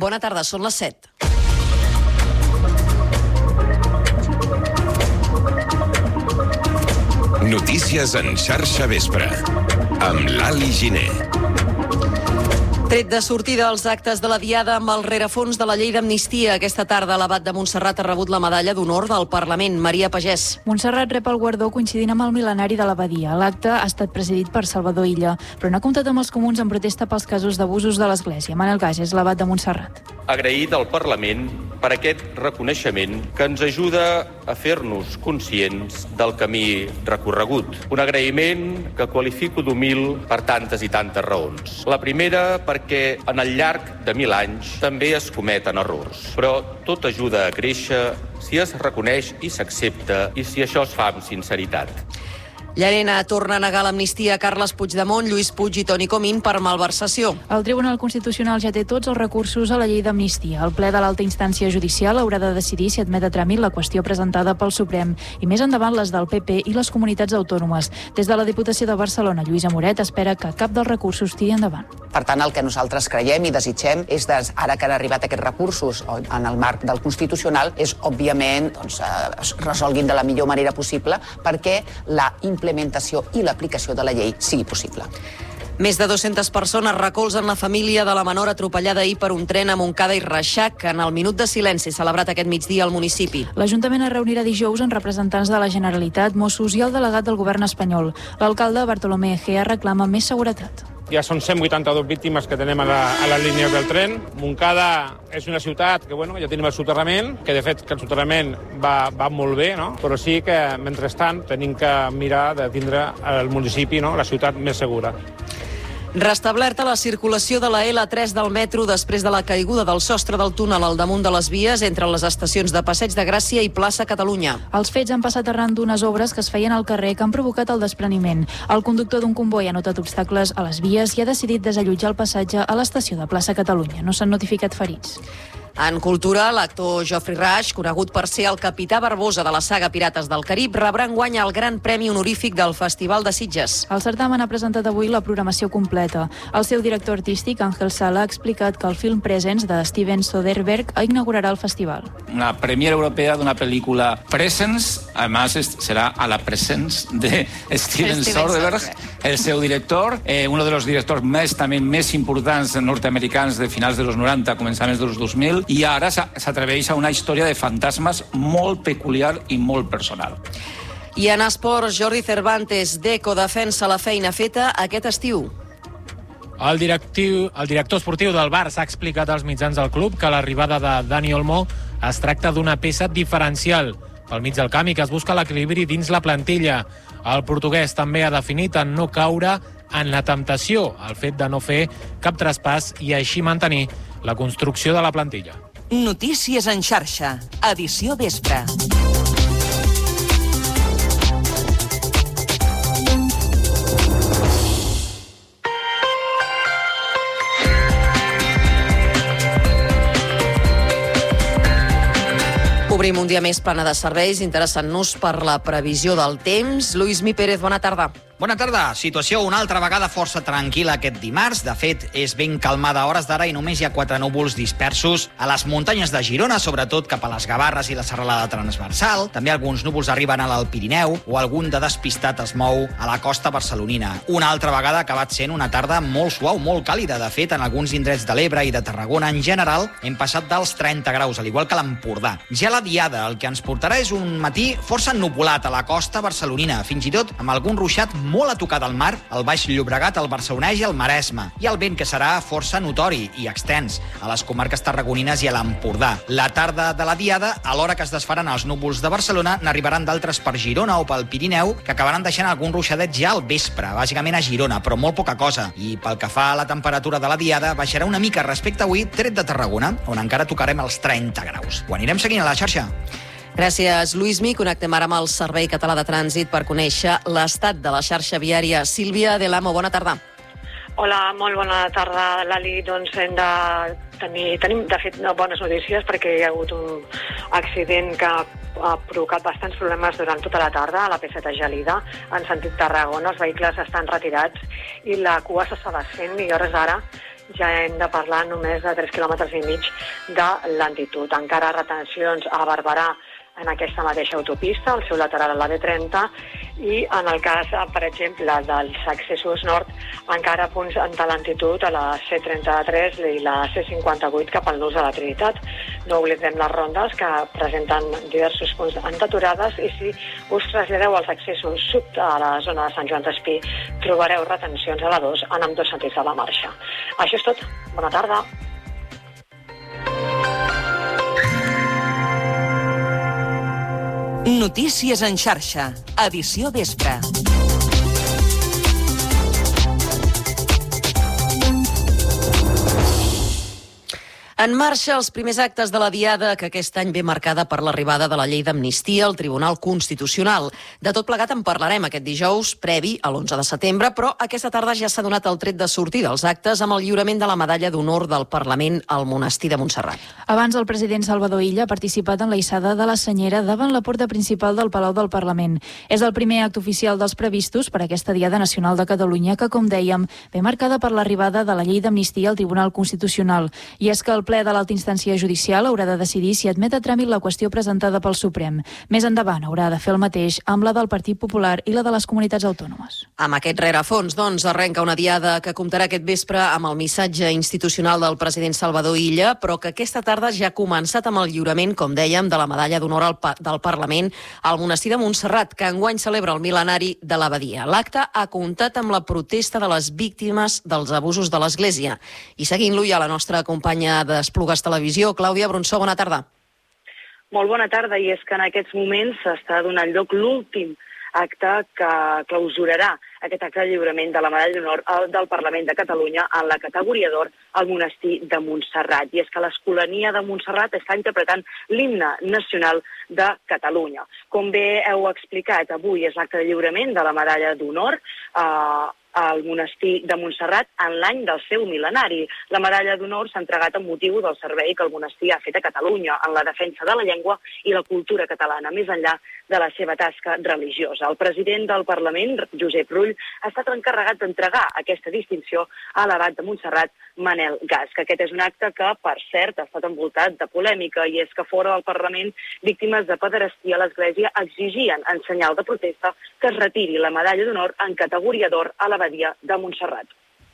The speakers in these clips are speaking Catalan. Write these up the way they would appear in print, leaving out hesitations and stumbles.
Bona tarda, són les 7. Notícies en xarxa vespre, amb l'Ali Giner. Tret de sortida als actes de la Diada amb el rerefons de la llei d'amnistia. Aquesta tarda l'abat de Montserrat ha rebut la medalla d'honor del Parlament. Maria Pagès. Montserrat rep el guardó coincidint amb el mil·lenari de l'abadia. L'acte ha estat presidit per Salvador Illa, però no ha comptat amb els comuns en protesta pels casos d'abusos de l'Església. Manel Gas és l'abat de Montserrat. Agraït al Parlament per aquest reconeixement que ens ajuda a fer-nos conscients del camí recorregut. Un agraïment que qualifico d'humil per tantes i tantes raons. La primera, perquè en el llarg de 1000 anys també es cometen errors. Però tot ajuda a créixer si es reconeix i s'accepta i si això es fa amb sinceritat. Llarena torna a negar l'amnistia a Carles Puigdemont, Lluís Puig i Toni Comín per malversació. El Tribunal Constitucional ja té tots els recursos a la llei d'amnistia. El ple de l'alta instància judicial haurà de decidir si admet a tràmit la qüestió presentada pel Suprem i més endavant les del PP i les comunitats autònomes. Des de la Diputació de Barcelona, Lluïsa Moret espera que cap dels recursos tiri endavant. Per tant, el que nosaltres creiem i desitgem és, ara que han arribat aquests recursos en el marc del Constitucional, és, òbviament, es resolguin de la millor manera possible perquè la implementació i l'aplicació de la llei sigui possible. Més de 200 persones recolzen la família de la menor atropellada ahir per un tren a Montcada i Reixac en el minut de silenci celebrat aquest migdia al municipi. L'Ajuntament es reunirà dijous amb representants de la Generalitat, Mossos i el delegat del govern espanyol. L'alcalde, Bartolomé Egea, reclama més seguretat. Ja són 182 víctimes que tenem a les línies del tren. Montcada és una ciutat que, ja tenim el soterrament, que de fet que el soterrament va molt bé, no? Però sí que, mentrestant, tenim que mirar de tindre el municipi, la ciutat més segura. Restablerta la circulació de la L3 del metro després de la caiguda del sostre del túnel al damunt de les vies entre les estacions de Passeig de Gràcia i Plaça Catalunya. Els fets han passat arran d'unes obres que es feien al carrer que han provocat el despreniment. El conductor d'un comboi ha notat obstacles a les vies i ha decidit desallotjar el passatge a l'estació de Plaça Catalunya. No s'han notificat ferits. En cultura, l'actor Geoffrey Rush, conegut per ser el capità Barbosa de la saga Pirates del Carib, rebrà enguany el Gran Premi Honorífic del Festival de Sitges. El certamen ha presentat avui la programació completa. El seu director artístic, Ángel Sala, ha explicat que el film Presence de Steven Soderbergh inaugurará el festival. Una premiere europea de una película Presence, además será a la presence de Steven Soderbergh, el seu director, uno de los directors més importants nord-americans de finals dels 90, començaments dels 2000, i ara s'atreveix a una història de fantasmes molt peculiar i molt personal. I en esports, Jordi Cervantes, Deco defensa la feina feta aquest estiu. El director esportiu del Barça ha explicat als mitjans del club que l'arribada de Dani Olmo es tracta d'una peça diferencial pel mig del camp i que es busca l'equilibri dins la plantilla. El portuguès també ha definit en no caure en la temptació, el fet de no fer cap traspàs i així mantenir la construcció de la plantilla. Notícies en xarxa, edició vespre. Obrim un dia més plana de serveis, interessant-nos per la previsió del temps. Lluís Mi Pérez, bona tarda. Bona tarda. Situació una altra vegada força tranquil·la aquest dimarts. De fet, és ben calmada a hores d'ara i només hi ha 4 núvols dispersos a les muntanyes de Girona, sobretot cap a les Gavarres i la serralada transversal. També alguns núvols arriben a l'Alt Pirineu o algun de despistat es mou a la costa barcelonina. Una altra vegada ha acabat sent una tarda molt suau, molt càlida. De fet, en alguns indrets de l'Ebre i de Tarragona en general hem passat dels 30 graus, al igual que l'Empordà. Ja la Diada el que ens portarà és un matí força ennuvolat a la costa barcelonina, fins i tot amb algun ruixat molt a tocar del mar, al Baix Llobregat, al Barcelonès i al Maresme, i el vent que serà força notori i extens a les comarques tarragonines i a l'Empordà. La tarda de la Diada, a l'hora que es desfaran els núvols de Barcelona, n'arribaran d'altres per Girona o pel Pirineu, que acabaran deixant algun ruixadet ja al vespre, bàsicament a Girona, però molt poca cosa. I pel que fa a la temperatura de la Diada, baixarà una mica respecte a avui, tret de Tarragona, on encara tocarem els 30 graus. Ho anirem seguint a la xarxa. Gràcies, Lluís Mi. Connectem ara amb el Servei Català de Trànsit per conèixer l'estat de la xarxa viària. Sílvia de l'Amo, bona tarda. Hola, molt bona tarda, Lali. Doncs tenim, de fet, bones notícies perquè hi ha hagut un accident que ha provocat bastants problemes durant tota la tarda a la P7 Gelida, en sentit Tarragona. Els vehicles estan retirats i la cua s'està desfent i a hores d'ara ja hem de parlar només de 3,5 quilòmetres de lentitud. Encara retencions a Barberà en aquesta mateixa autopista, al seu lateral a la B30, i en el cas, per exemple, dels accessos nord, encara punts de lentitud a la C33 i la C58 cap al nus de la Trinitat. No oblidem les rondes, que presenten diversos punts d'aturades, i si us traslladeu als accessos sud a la zona de Sant Joan d'Espí, trobareu retencions a la 2 en ambdós sentits de la marxa. Això és tot. Bona tarda. Notícies en xarxa, edició vespre. En marxa els primers actes de la Diada, que aquest any ve marcada per l'arribada de la llei d'amnistia al Tribunal Constitucional. De tot plegat en parlarem aquest dijous, previ a l'11 de setembre, però aquesta tarda ja s'ha donat el tret de sortir dels actes amb el lliurament de la medalla d'honor del Parlament al Monestir de Montserrat. Abans, el president Salvador Illa ha participat en la hissada de la senyera davant la porta principal del Palau del Parlament. És el primer acte oficial dels previstos per aquesta Diada Nacional de Catalunya que, com dèiem, ve marcada per l'arribada de la llei d'amnistia al Tribunal Constitucional. I és que el ple de l'alta instància judicial haurà de decidir si admet a tràmit la qüestió presentada pel Suprem. Més endavant haurà de fer el mateix amb la del Partit Popular i la de les comunitats autònomes. Amb aquest rerefons, doncs, arrenca una Diada que comptarà aquest vespre amb el missatge institucional del president Salvador Illa, però que aquesta tarda ja ha començat amb el lliurament, com dèiem, de la medalla d'honor del Parlament al Monestir de Montserrat, que enguany celebra el mil·lenari de l'Abadia. L'acte ha comptat amb la protesta de les víctimes dels abusos de l'Església. I seguint-lo hi ha la nostra companya d'Esplugues Televisió, Clàudia Bronsó, bona tarda. Molt bona tarda, i és que en aquests moments s'està donant lloc l'últim acte que clausurarà aquest acte de lliurament de la medalla d'honor del Parlament de Catalunya en la categoria d'or al Monestir de Montserrat. I és que l'Escolania de Montserrat està interpretant l'himne nacional de Catalunya. Com bé heu explicat, avui és l'acte de lliurament de la medalla d'honor al Monestir de Montserrat en l'any del seu mil·lenari. La medalla d'honor s'ha entregat amb motiu del servei que el monestir ha fet a Catalunya en la defensa de la llengua i la cultura catalana, més enllà de la seva tasca religiosa. El president del Parlament, Josep Rull, ha estat encarregat d'entregar aquesta distinció a l'abat de Montserrat, Manel Gas, que aquest és un acte que, per cert, ha estat envoltat de polèmica, i és que fora del Parlament, víctimes de pederastia a l'Església exigien, en senyal de protesta, que es retiri la medalla d'honor en categoria d'or a l'Abadia de Montserrat.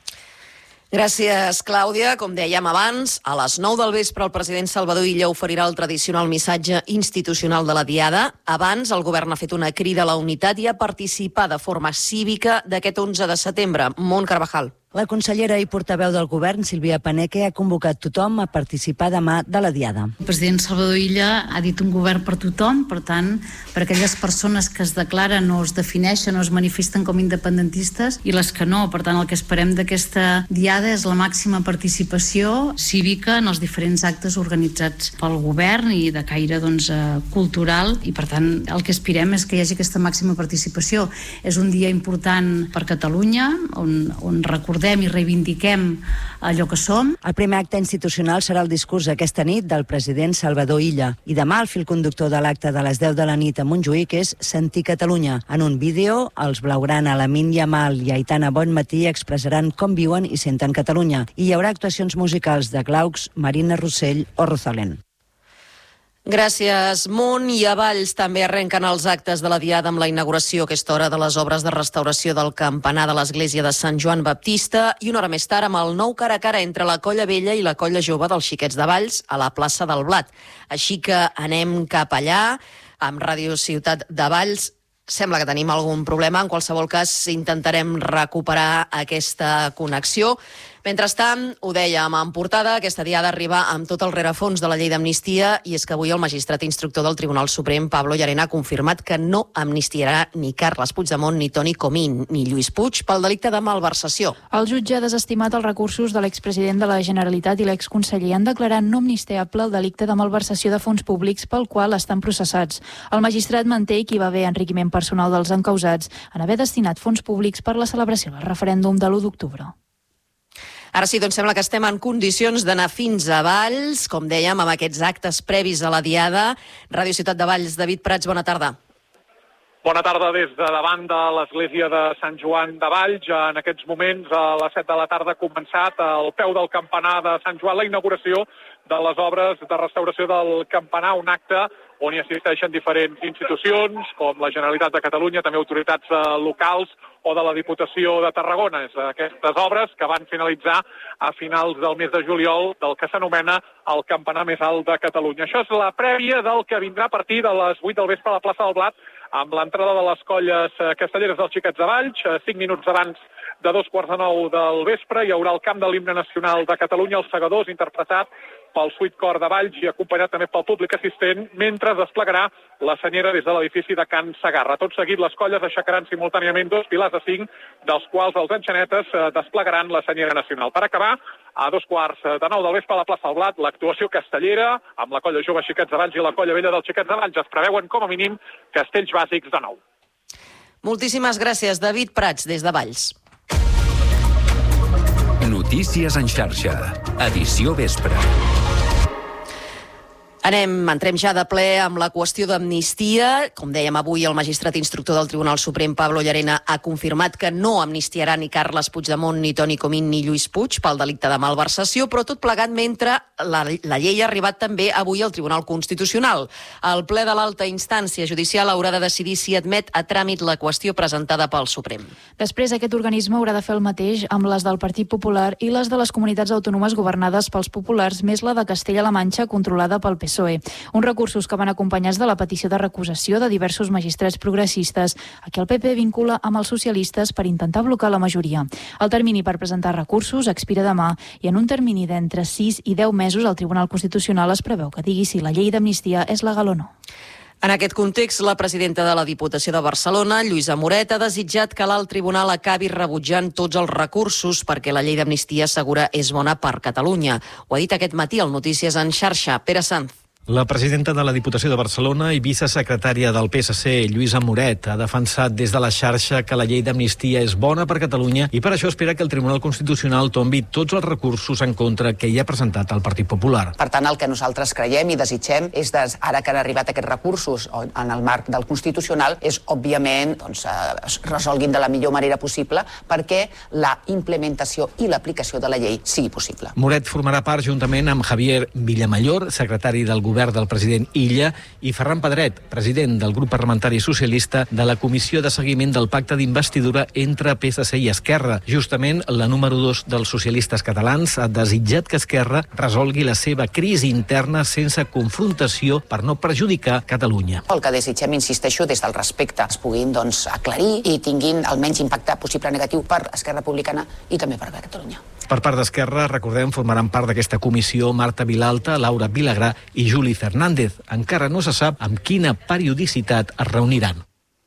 Gràcies, Clàudia. Com dèiem abans, a les 9 del vespre el president Salvador Illa oferirà el tradicional missatge institucional de la Diada. Abans, el govern ha fet una crida a la unitat i a participar de forma cívica d'aquest 11 de setembre. Mont Carvajal. La consellera i portaveu del govern, Sílvia Paneque, ha convocat tothom a participar demà de la Diada. El president Salvador Illa ha dit un govern per tothom, per tant, per aquelles persones que es declaren o es defineixen o es manifesten com independentistes i les que no. Per tant, el que esperem d'aquesta Diada és la màxima participació cívica en els diferents actes organitzats pel govern i de caire cultural, i per tant el que aspirem és que hi hagi aquesta màxima participació. És un dia important per Catalunya, on recordem i reivindiquem allò que som. El primer acte institucional serà el discurs aquesta nit del president Salvador Illa. I demà el fil conductor de l'acte de les 10 de la nit a Montjuïc és Sentir Catalunya. En un vídeo, els blaugrana Lamin Yamal i Aitana Bonmatí expressaran com viuen i senten Catalunya. I hi haurà actuacions musicals de Glaucs, Marina Rossell o Rosalén. Gràcies, Mont. I a Valls també arrenquen els actes de la Diada amb la inauguració a aquesta hora de les obres de restauració del campanar de l'església de Sant Joan Baptista i una hora més tard amb el nou cara a cara entre la Colla Vella i la Colla Jove dels Xiquets de Valls a la plaça del Blat. Així que anem cap allà, amb Ràdio Ciutat de Valls. Sembla que tenim algun problema. En qualsevol cas, intentarem recuperar aquesta connexió. Mentrestant, ho dèiem en portada, aquesta Diada arriba amb tot el rerefons de la llei d'amnistia, i és que avui el magistrat instructor del Tribunal Suprem, Pablo Llarena, ha confirmat que no amnistiarà ni Carles Puigdemont, ni Toni Comín, ni Lluís Puig pel delicte de malversació. El jutge ha desestimat els recursos de l'expresident de la Generalitat i l'exconseller en declarar no amnistiable el delicte de malversació de fons públics pel qual estan processats. El magistrat manté que hi va haver enriquiment personal dels encausats en haver destinat fons públics per la celebració del referèndum de l'1 d'octubre. Ara sí, doncs sembla que estem en condicions d'anar fins a Valls, com dèiem, amb aquests actes previs a la Diada. Ràdio Ciutat de Valls, David Prats, bona tarda. Bona tarda des de davant de l'església de Sant Joan de Valls. En aquests moments, a les 7 de la tarda, ha començat al peu del campanar de Sant Joan la inauguració de les obres de restauració del campanar, un acte on hi assisteixen diferents institucions, com la Generalitat de Catalunya, també autoritats locals o de la Diputació de Tarragona. Aquestes obres que van finalitzar a finals del mes de juliol del que s'anomena el campanar més alt de Catalunya. Això és la prèvia del que vindrà a partir de les 8 del vespre a la plaça del Blat, amb l'entrada de les colles castelleres dels Xiquets de Valls. 5 minuts abans de 8:45 del vespre hi haurà el camp de l'himne nacional de Catalunya, els segadors, interpretat pel Suite Cor de Valls i acompanyat també pel públic assistent, mentre desplegarà la senyera des de l'edifici de Can Segarra. Tot seguit, les colles aixecaran simultàniament 2 pilars de 5, dels quals els enxanetes desplegaran la senyera nacional. Per acabar, a 8:45 del vespre a la plaça del Blat, l'actuació castellera amb la colla jove Xiquets de Valls i la colla vella dels Xiquets de Valls. Es preveuen, com a mínim, castells bàsics de nou. Moltíssimes gràcies, David Prats, des de Valls. Notícies en xarxa, edició vespre. Entrem ja de ple amb la qüestió d'amnistia. Com dèiem avui, el magistrat instructor del Tribunal Suprem, Pablo Llarena, ha confirmat que no amnistiarà ni Carles Puigdemont, ni Toni Comín, ni Lluís Puig pel delicte de malversació, però tot plegat mentre la llei ha arribat també avui al Tribunal Constitucional. El ple de l'alta instància judicial haurà de decidir si admet a tràmit la qüestió presentada pel Suprem. Després, aquest organisme haurà de fer el mateix amb les del Partit Popular i les de les comunitats autònomes governades pels populars, més la de Castella-La Manxa, controlada pel PSOE. Uns recursos que van acompanyats de la petició de recusació de diversos magistrats progressistes, a qui el PP vincula amb els socialistes per intentar blocar la majoria. El termini per presentar recursos expira demà i en un termini d'entre 6 i 10 mesos el Tribunal Constitucional es preveu que digui si la llei d'amnistia és legal o no. En aquest context, la presidenta de la Diputació de Barcelona, Lluïsa Moret, ha desitjat que l'alt tribunal acabi rebutjant tots els recursos perquè la llei d'amnistia assegura és bona per Catalunya. Ho ha dit aquest matí al Notícies en xarxa. Pere Sanz. La presidenta de la Diputació de Barcelona i vicesecretària del PSC, Lluïsa Moret, ha defensat des de la xarxa que la llei d'amnistia és bona per Catalunya i per això espera que el Tribunal Constitucional tombi tots els recursos en contra que hi ha presentat el Partit Popular. Per tant, el que nosaltres creiem i desitgem és, ara que han arribat aquests recursos en el marc del Constitucional, és, òbviament, es resolguin de la millor manera possible perquè la implementació i l'aplicació de la llei sigui possible. Moret formarà part, juntament amb Javier Villamallor, secretari del Govern del president Illa, i Ferran Pedret, president del grup parlamentari socialista de la Comissió de Seguiment del Pacte d'Investidura entre PSC i Esquerra. Justament, la número 2 dels socialistes catalans ha desitjat que Esquerra resolgui la seva crisi interna sense confrontació per no perjudicar Catalunya. El que desitgem, insisteixo, des del respecte, es puguin aclarir i tinguin el menys impacte possible negatiu per Esquerra Republicana i també per Catalunya. Per part d'Esquerra, recordem, formaran part d'aquesta comissió Marta Vilalta, Laura Vilagrà i Juli Fernández. Encara no se sap amb quina periodicitat es reuniran.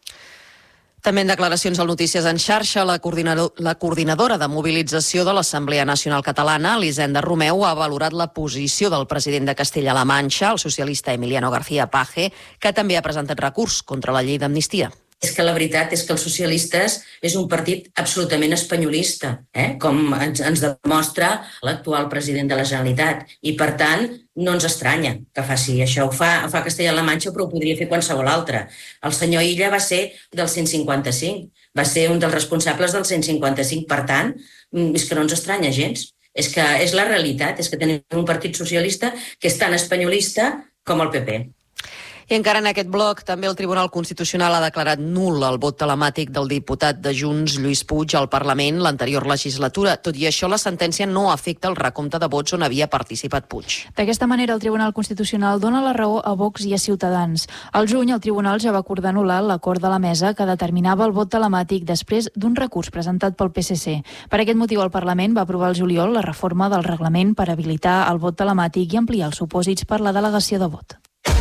També en declaracions al Notícies en xarxa, la coordinadora de mobilització de l'Assemblea Nacional Catalana, Elisenda Romeu, ha valorat la posició del president de Castella-La Manxa, el socialista Emiliano García Paje, que també ha presentat recurs contra la llei d'amnistia. És que la veritat és que els socialistes és un partit absolutament espanyolista, com ens demostra l'actual president de la Generalitat. I, per tant, no ens estranya que faci això. Ho fa Castella-La Manxa, però ho podria fer qualsevol altre. El senyor Illa va ser del 155, va ser un dels responsables del 155. Per tant, és que no ens estranya gens. És que és la realitat, és que tenim un partit socialista que és tan espanyolista com el PP. I encara en aquest bloc, també el Tribunal Constitucional ha declarat nul el vot telemàtic del diputat de Junts, Lluís Puig, al Parlament l'anterior legislatura. Tot i això, la sentència no afecta el recompte de vots on havia participat Puig. D'aquesta manera, el Tribunal Constitucional dona la raó a Vox i a Ciutadans. Al juny, el Tribunal ja va acordar anul·lar l'acord de la mesa que determinava el vot telemàtic després d'un recurs presentat pel PSC. Per aquest motiu, el Parlament va aprovar al juliol la reforma del reglament per habilitar el vot telemàtic i ampliar els supòsits per la delegació de vot.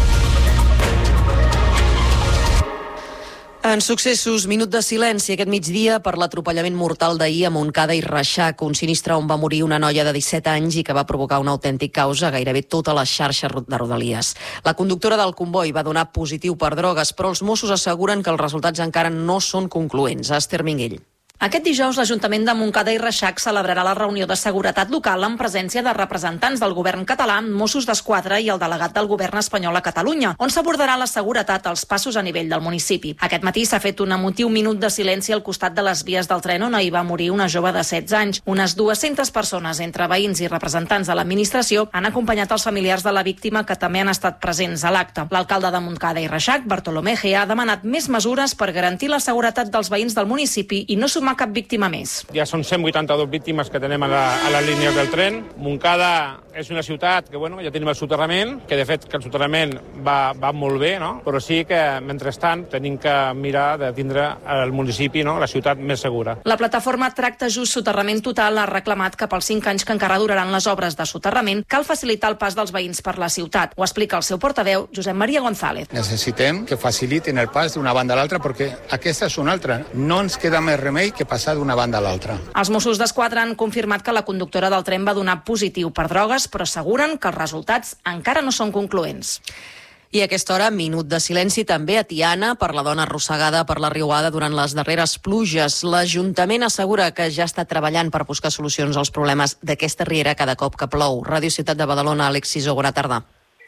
En successos, minut de silenci aquest migdia per l'atropellament mortal d'ahir a Montcada i Reixac, un sinistre on va morir una noia de 17 anys i que va provocar un autèntic caos a gairebé tota la xarxa de Rodalies. La conductora del comboi va donar positiu per drogues, però els Mossos asseguren que els resultats encara no són concloents. Esther Minguell. Aquest dijous, l'Ajuntament de Montcada i Reixac celebrarà la reunió de seguretat local en presència de representants del govern català, Mossos d'Esquadra i el delegat del govern espanyol a Catalunya, on s'abordarà la seguretat als passos a nivell del municipi. Aquest matí s'ha fet un emotiu minut de silenci al costat de les vies del tren on ahir va morir una jove de 16 anys. Unes 200 persones, entre veïns i representants de l'administració, han acompanyat els familiars de la víctima que també han estat presents a l'acte. L'alcalde de Montcada i Reixac, Bartolomé Gea, ha demanat més mesures per garantir la seguretat dels veïns del municipi i no sumar cap víctima més. Ja són 182 víctimes que tenem a les línies del tren. Montcada és una ciutat que ja tenim el soterrament, que de fet el soterrament va molt bé, no? Però sí que mentrestant tenim que mirar de tindre el municipi, no? La ciutat més segura. La plataforma Tracte Just Soterrament Total ha reclamat que pels 5 anys que encara duraran les obres de soterrament cal facilitar el pas dels veïns per la ciutat. Ho explica el seu portaveu, Josep Maria González. Necessitem que facilitin el pas d'una banda a l'altra perquè aquesta és una altra. No ens queda més remei que passar d'una banda a l'altra. Els Mossos d'Esquadra han confirmat que la conductora del tren va donar positiu per drogues, però asseguren que els resultats encara no són concloents. I a aquesta hora, minut de silenci també a Tiana per la dona arrossegada per la riuada durant les darreres pluges. L'Ajuntament assegura que ja està treballant per buscar solucions als problemes d'aquesta riera cada cop que plou. Ràdio Ciutat de Badalona, Àlex Sisó, bona tarda.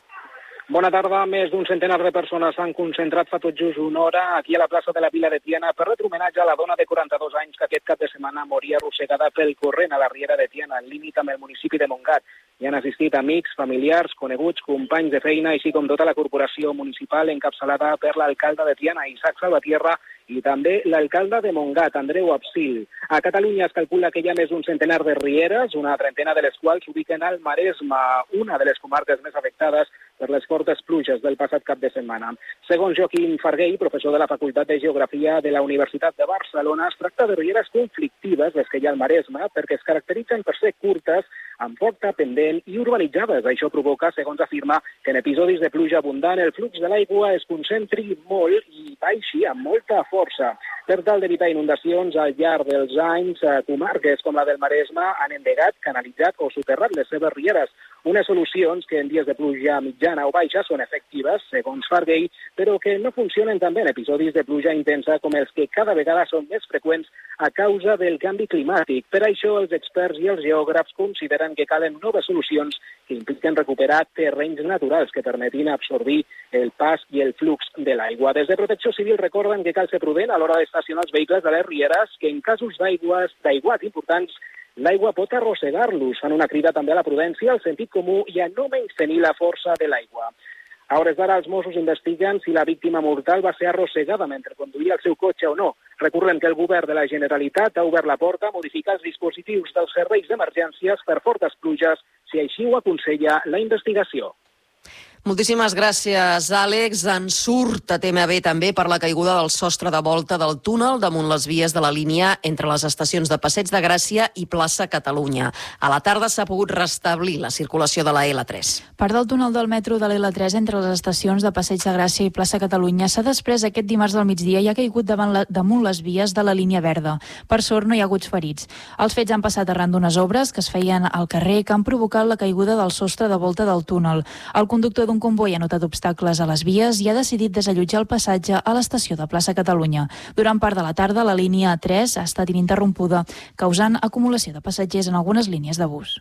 Bona tarda. Més d'un centenar de persones s'han concentrat fa tot just una hora aquí a la plaça de la Vila de Tiana per retre homenatge a la dona de 42 anys que aquest cap de setmana moria arrossegada pel corrent a la riera de Tiana, al límit amb el municipi de Montgat. Hi han assistit amics, familiars, coneguts, companys de feina, així com tota la corporació municipal encapçalada per l'alcalde de Tiana, Isaac Salvatierra, i també l'alcalde de Montgat, Andreu Absil. A Catalunya es calcula que hi ha més d'un centenar de rieres, una trentena de les quals s'ubiquen al Maresme, una de les comarques més afectades per les fortes pluges del passat cap de setmana. Segons Joaquim Farguell, professor de la Facultat de Geografia de la Universitat de Barcelona, es tracta de rieres conflictives, les que hi ha al Maresme, perquè es caracteritzen per ser curtes, amb forta pendent i urbanitzades. Això provoca, segons afirma, que en episodis de pluja abundant el flux de l'aigua es concentri molt i baixi amb molta força. Per tal d'evitar inundacions al llarg dels anys, comarques com la del Maresme han endegat, canalitzat o soterrat les seves rieres. Unes solucions que en dies de pluja mitjana o baixa són efectives, segons Farguell, però que no funcionen també en episodis de pluja intensa com els que cada vegada són més freqüents a causa del canvi climàtic. Per això, els experts i els geògrafs consideren que calen noves solucions que impliquen recuperar terrenys naturals que permetin absorbir el pas i el flux de l'aigua. Des de Protecció Civil recorden que cal ser prudent a l'hora d'estacionar els vehicles de les rieres, que en casos d'aiguats importants l'aigua pot arrossegar-los. Fan una crida també a la prudència, al sentit comú i a no menystenir la força de l'aigua. A hores d'ara, els Mossos investiguen si la víctima mortal va ser arrossegada mentre conduïa el seu cotxe o no. Recordem que el govern de la Generalitat ha obert la porta a modificar els dispositius dels serveis d'emergències per fortes pluges, si així ho aconsella la investigació. Moltíssimes gràcies, Àlex. En surt a TMB també per la caiguda del sostre de volta del túnel damunt les vies de la línia entre les estacions de Passeig de Gràcia i Plaça Catalunya. A la tarda s'ha pogut restablir la circulació de la L3. Part del túnel del metro de l'L3 entre les estacions de Passeig de Gràcia i Plaça Catalunya s'ha desprès aquest dimarts del migdia i ha caigut damunt les vies de la línia verda. Per sort, no hi ha hagut ferits. Els fets han passat arran d'unes obres que es feien al carrer que han provocat la caiguda del sostre de volta del túnel. El conductor d'un comboi ha notat obstacles a les vies i ha decidit desallotjar el passatge a l'estació de Plaça Catalunya. Durant part de la tarda, la línia 3 ha estat ininterrompuda, causant acumulació de passatgers en algunes línies de bus.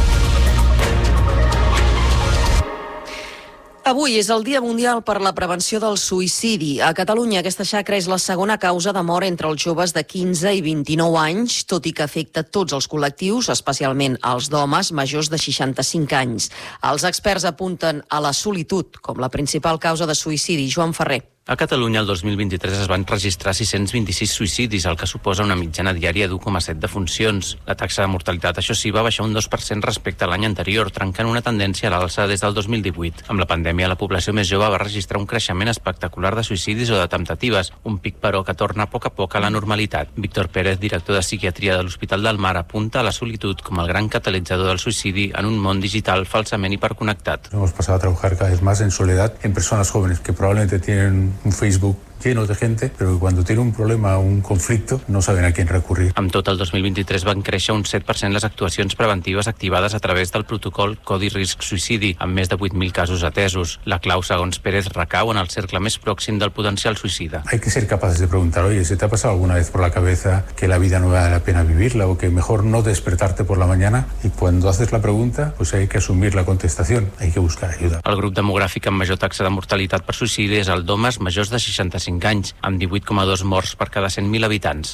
Avui és el Dia Mundial per la Prevenció del Suïcidi. A Catalunya aquesta xacra és la segona causa de mort entre els joves de 15 i 29 anys, tot i que afecta tots els col·lectius, especialment els d'homes majors de 65 anys. Els experts apunten a la solitud com la principal causa de suïcidi. Joan Ferrer. A Catalunya, el 2023 es van registrar 626 suïcidis, el que suposa una mitjana diària d'1,7 defuncions. La taxa de mortalitat, això sí, va baixar un 2% respecte a l'any anterior, trencant una tendència a l'alça des del 2018. Amb la pandèmia, la població més jove va registrar un creixement espectacular de suïcidis o de temptatives, un pic, però, que torna a poc a la normalitat. Víctor Pérez, director de psiquiatria de l'Hospital del Mar, apunta a la solitud com el gran catalitzador del suïcidi en un món digital falsament hiperconnectat. Hemos pasado a trabajar cada vez más en soledad en personas jóvenes que probablemente tienen un Facebook llenos de gente, pero que cuando tiene un problema o un conflicto no saben a quién recurrir. Amb tot, el 2023 van créixer un 7% les actuacions preventives activades a través del protocol Codi Risc Suïcidi, amb més de 8.000 casos atesos. La clau, segons Pérez, recau en el cercle més pròxim del potencial suïcida. Hay que ser capaces de preguntar, oye, ¿se te ha pasado alguna vez por la cabeza que la vida no vale la pena vivirla o que mejor no despertarte por la mañana? Y cuando haces la pregunta, pues hay que asumir la contestación, hay que buscar ayuda. El grup demogràfic amb major taxa de mortalitat per suïcidi és el d'homes majors de 65 anys, amb 18,2 morts per cada 100.000 habitants.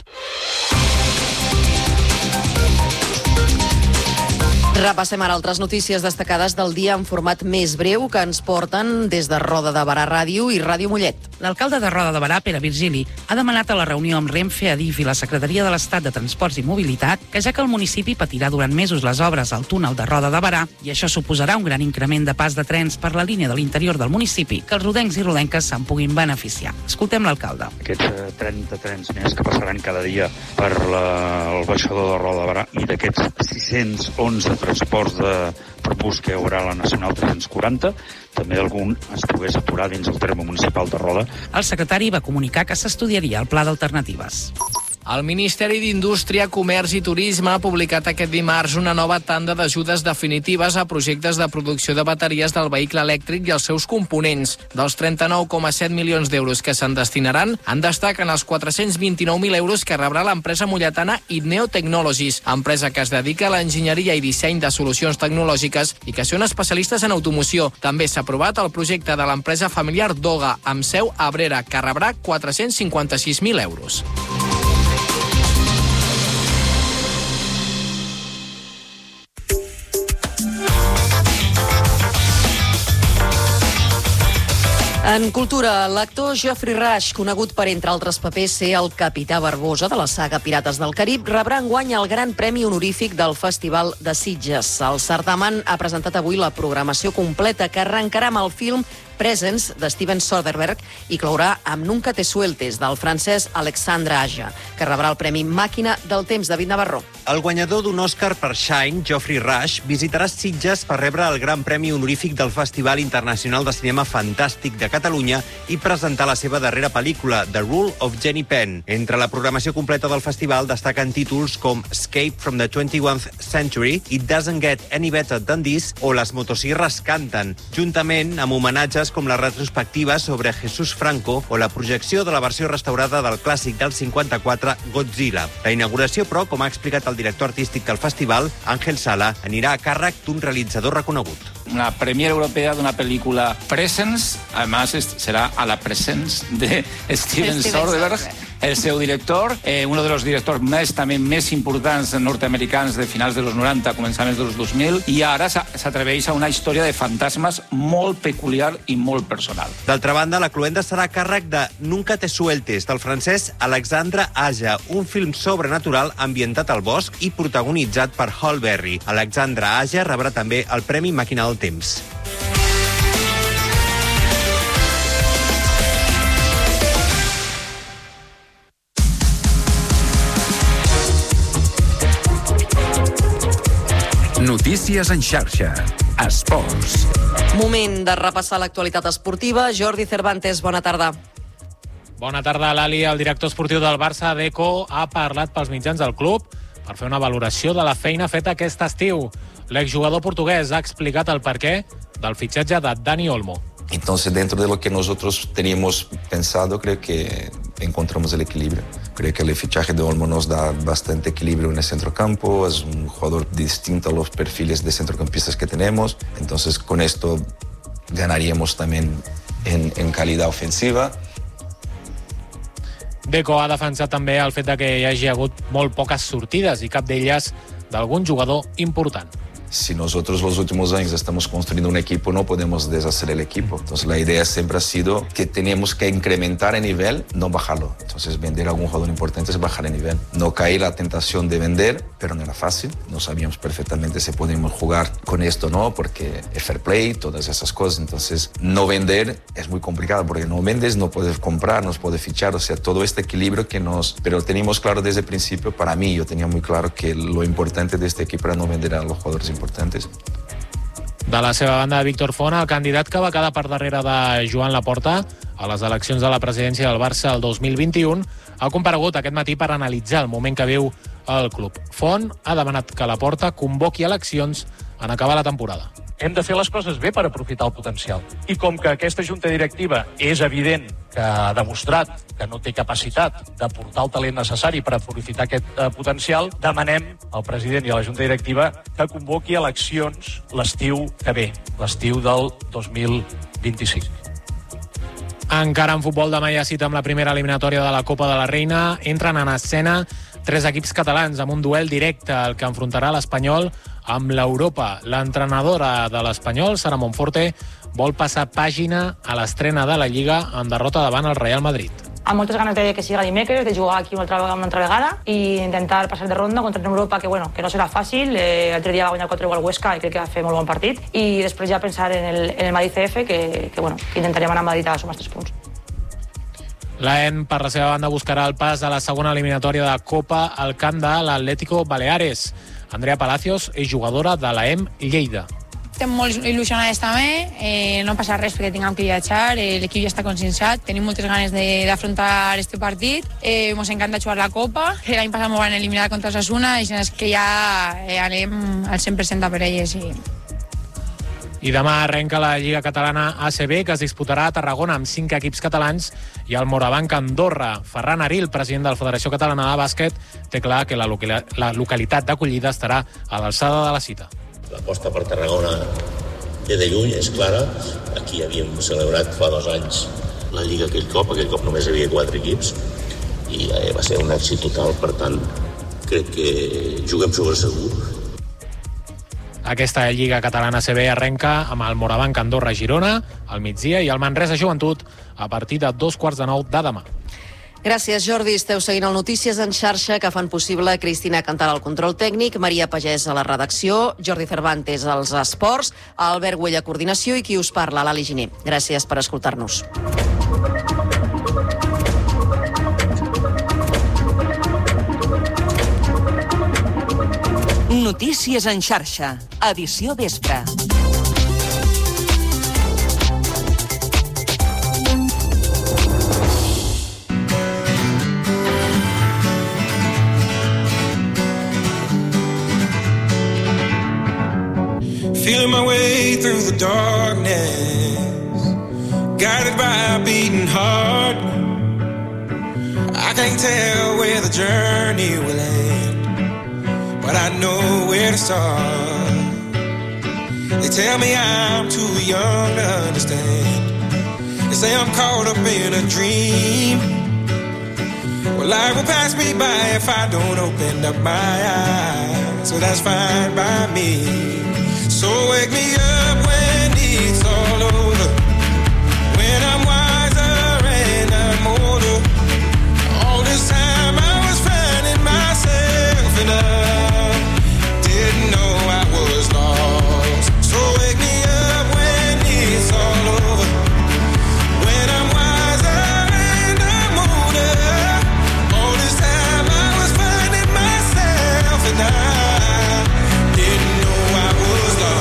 Repassem ara altres notícies destacades del dia en format més breu que ens porten des de Roda de Barà Ràdio i Ràdio Mollet. L'alcalde de Roda de Barà, Pere Virgili, ha demanat a la reunió amb Renfe, Adif i la Secretaria de l'Estat de Transports i Mobilitat que ja que el municipi patirà durant mesos les obres al túnel de Roda de Barà i això suposarà un gran increment de pas de trens per la línia de l'interior del municipi, que els rodencs i rodenques se'n puguin beneficiar. Escoltem l'alcalde. Aquests 30 trens més que passaran cada dia per el baixador de Roda de Barà i d'aquests 611 transports per bus que hi haurà a la Nacional 340, també algun es pogués aturar dins el terme municipal de Roda. El secretari va comunicar que s'estudiaria el pla d'alternatives. El Ministeri d'Indústria, Comerç i Turisme ha publicat aquest dimarts una nova tanda d'ajudes definitives a projectes de producció de bateries del vehicle elèctric i els seus components. Dels 39,7 milions d'euros que se'n destinaran, en destaquen els 429.000 euros que rebrà l'empresa molletana Idneo Technologies, empresa que es dedica a l'enginyeria i disseny de solucions tecnològiques i que són especialistes en automoció. També s'ha aprovat el projecte de l'empresa familiar Doga, amb seu a Abrera, que rebrà 456.000 euros. En cultura, l'actor Geoffrey Rush, conegut per, entre altres papers, ser el Capità Barbosa de la saga Pirates del Carib, rebrà enguany el Gran Premi Honorífic del Festival de Sitges. El certamen ha presentat avui la programació completa, que arrencarà amb el film Presence, de Steven Soderbergh, i clourà amb Nunca te sueltes, del francès Alexandre Aja, que rebrà el Premi Màquina del Temps, David Navarro. El guanyador d'un Òscar per Shine, Geoffrey Rush, visitarà Sitges per rebre el Gran Premi Honorífic del Festival Internacional de Cinema Fantàstic de Catalunya i presentar la seva darrera pel·lícula, The Rule of Jenny Penn. Entre la programació completa del festival destaquen títols com Escape from the 21st Century, It Doesn't Get Any Better Than This o Les motosierres canten, juntament amb homenatges com la retrospectiva sobre Jesús Franco o la projecció de la versió restaurada del clàssic del 54, Godzilla. La inauguració, però, com ha explicat el director artístic del festival, Ángel Sala, anirà a càrrec d'un realitzador reconegut. Una premiere europea de una película Presence, además será a la Presence de Steven Soderbergh, el seu director, uno de los directors més importants nord-americans de finals dels 90, començaments dels 2000, i ara s'atreveix a una història de fantasmes molt peculiar i molt personal. D'altra banda, la cloenda serà a càrrec de Nunca te sueltes, del francès Alexandre Aja, un film sobrenatural ambientat al bosc i protagonitzat per Halle Berry. Alexandre Aja rebrà també el Premi Màquina del Temps. Notícies en xarxa. Esports. Moment de repassar l'actualitat esportiva. Jordi Cervantes, bona tarda. Bona tarda, Lali. El director esportiu del Barça, Deco, ha parlat pels mitjans del club per fer una valoració de la feina feta aquest estiu. L'exjugador portuguès ha explicat el perquè del fitxatge de Dani Olmo. Entonces, dentro de lo que nosotros teníamos pensado, creo que encontramos el equilibrio. Creo que el fichaje de Olmo nos da bastante equilibrio en el centrocampo, es un jugador distinto a los perfiles de centrocampistas que tenemos, entonces con esto ganaríamos también en calidad ofensiva. Deco ha defensat també el fet de que hi hagi hagut molt poques sortides i cap d'elles d'algun jugador important. Si nosotros los últimos años estamos construyendo un equipo, no podemos deshacer el equipo. Entonces la idea siempre ha sido que tenemos que incrementar el nivel, no bajarlo. Entonces vender a algún jugador importante es bajar el nivel. No caí la tentación de vender, pero no era fácil. No sabíamos perfectamente si podíamos jugar con esto o no, porque es fair play, todas esas cosas. Entonces no vender es muy complicado, porque no vendes, no puedes comprar, no puedes fichar. O sea, todo este equilibrio que nos... Pero teníamos claro desde el principio, para mí, yo tenía muy claro que lo importante de este equipo era no vender a los jugadores importantes. De la seva banda, Víctor Font, el candidat que va quedar per darrere de Joan Laporta, a les eleccions de la presidència del Barça el 2021, ha comparegut aquest matí per analitzar el moment que viu el club. Font ha demanat que Laporta convoqui eleccions en acabar la temporada. Hem de fer les coses bé per aprofitar el potencial. I com que aquesta junta directiva és evident que ha demostrat que no té capacitat de portar el talent necessari per aprofitar aquest potencial, demanem al president i a la junta directiva que convoqui eleccions l'estiu que ve, l'estiu del 2025. Encara en futbol, demà hi ha cita amb la primera eliminatòria de la Copa de la Reina. Entren en escena 3 equips catalans amb un duel directe al que enfrontarà l'Espanyol amb l'Europa. L'entrenadora de l'Espanyol, Sara Monforte, vol passar pàgina a l'estrena de la Lliga en derrota davant el Real Madrid. Amb moltes ganes de que siga dimecres, de jugar aquí una altra vegada i intentar passar de ronda contra una Europa que no serà fàcil. L'altre dia va guanyar 4-1 al Huesca i crec que va fer molt bon partit. I després ja pensar en el Madrid CF, que intentarem anar a Madrid a sumar 3 punts. L'AEN, per la seva banda, buscarà el pas a la segona eliminatòria de Copa al camp de l'Atlético Baleares. Andrea Palacios és jugadora de l'AEM Lleida. Estem molt il·lusionades també, no passa res perquè tinguem que viatjar, l'equip ja està conscienciat, tenim moltes ganes d'afrontar aquest partit, ens encanta jugar la Copa, l'any passat m'ho van eliminar contra Osasuna, i és que ja anem al 100% per elles. I demà arrenca la Lliga Catalana ACB, que es disputarà a Tarragona amb 5 equips catalans i el Morabanc Andorra. Ferran Aril, president de la Federació Catalana de Bàsquet, té clar que la localitat d'acollida estarà a l'alçada de la cita. L'aposta per Tarragona ve de lluny, és clara. Aquí havíem celebrat fa 2 anys la Lliga aquell cop només hi havia 4 equips i va ser un èxit total, per tant crec que juguem sobre segur. Aquesta Lliga Catalana CB arrenca amb el Morabanc Andorra Girona al migdia i el Manresa Joventut a partir de 8:45 de demà. Gràcies, Jordi. Esteu seguint el Notícies en xarxa, que fan possible Cristina Cantal al control tècnic, Maria Pagès a la redacció, Jordi Cervantes als esports, Albert Güell a coordinació i qui us parla, l'Ali Giner. Gràcies per escoltar-nos. Notícies en xarxa, edició vespre. Feeling my way through the darkness, guided by a beating heart. I can't tell where the journey will end, but I know where to start. They tell me I'm too young to understand. They say I'm caught up in a dream. Well, life will pass me by if I don't open up my eyes, so that's fine by me. So wake me up when it's all over, when I'm wiser and I'm older. All this time I was finding myself and I didn't know I was lost. So wake me up when it's all over, when I'm wiser and I'm older. All this time I was finding myself and I didn't know I was lost.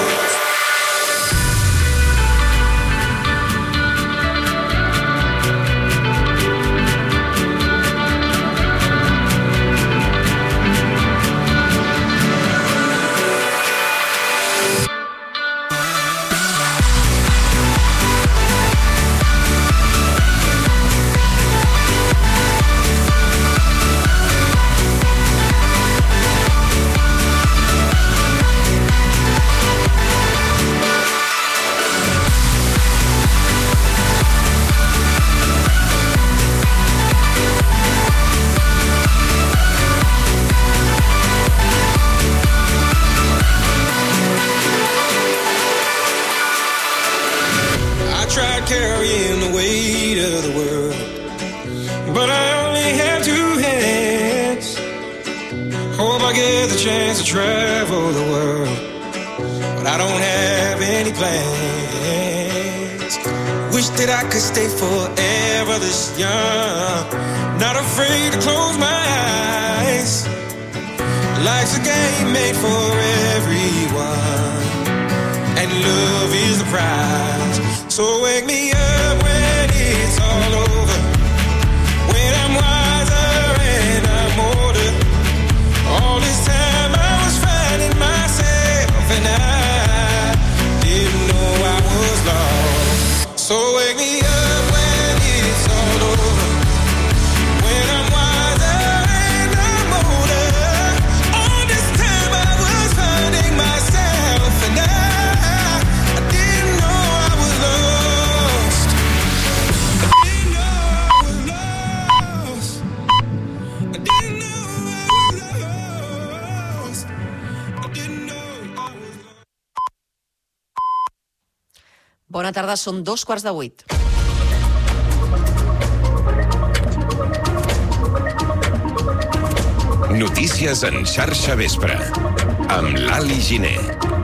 Carrying the weight of the world, but I only have 2 hands. Hope I get the chance to travel the world, but I don't have any plans. Wish that I could stay forever this young, not afraid to close my eyes. Life's a game made for everyone, and love is the prize. So wake me up when Bona tarda, són 7:45. Notícies en xarxa vespre, amb l'Ali Giner.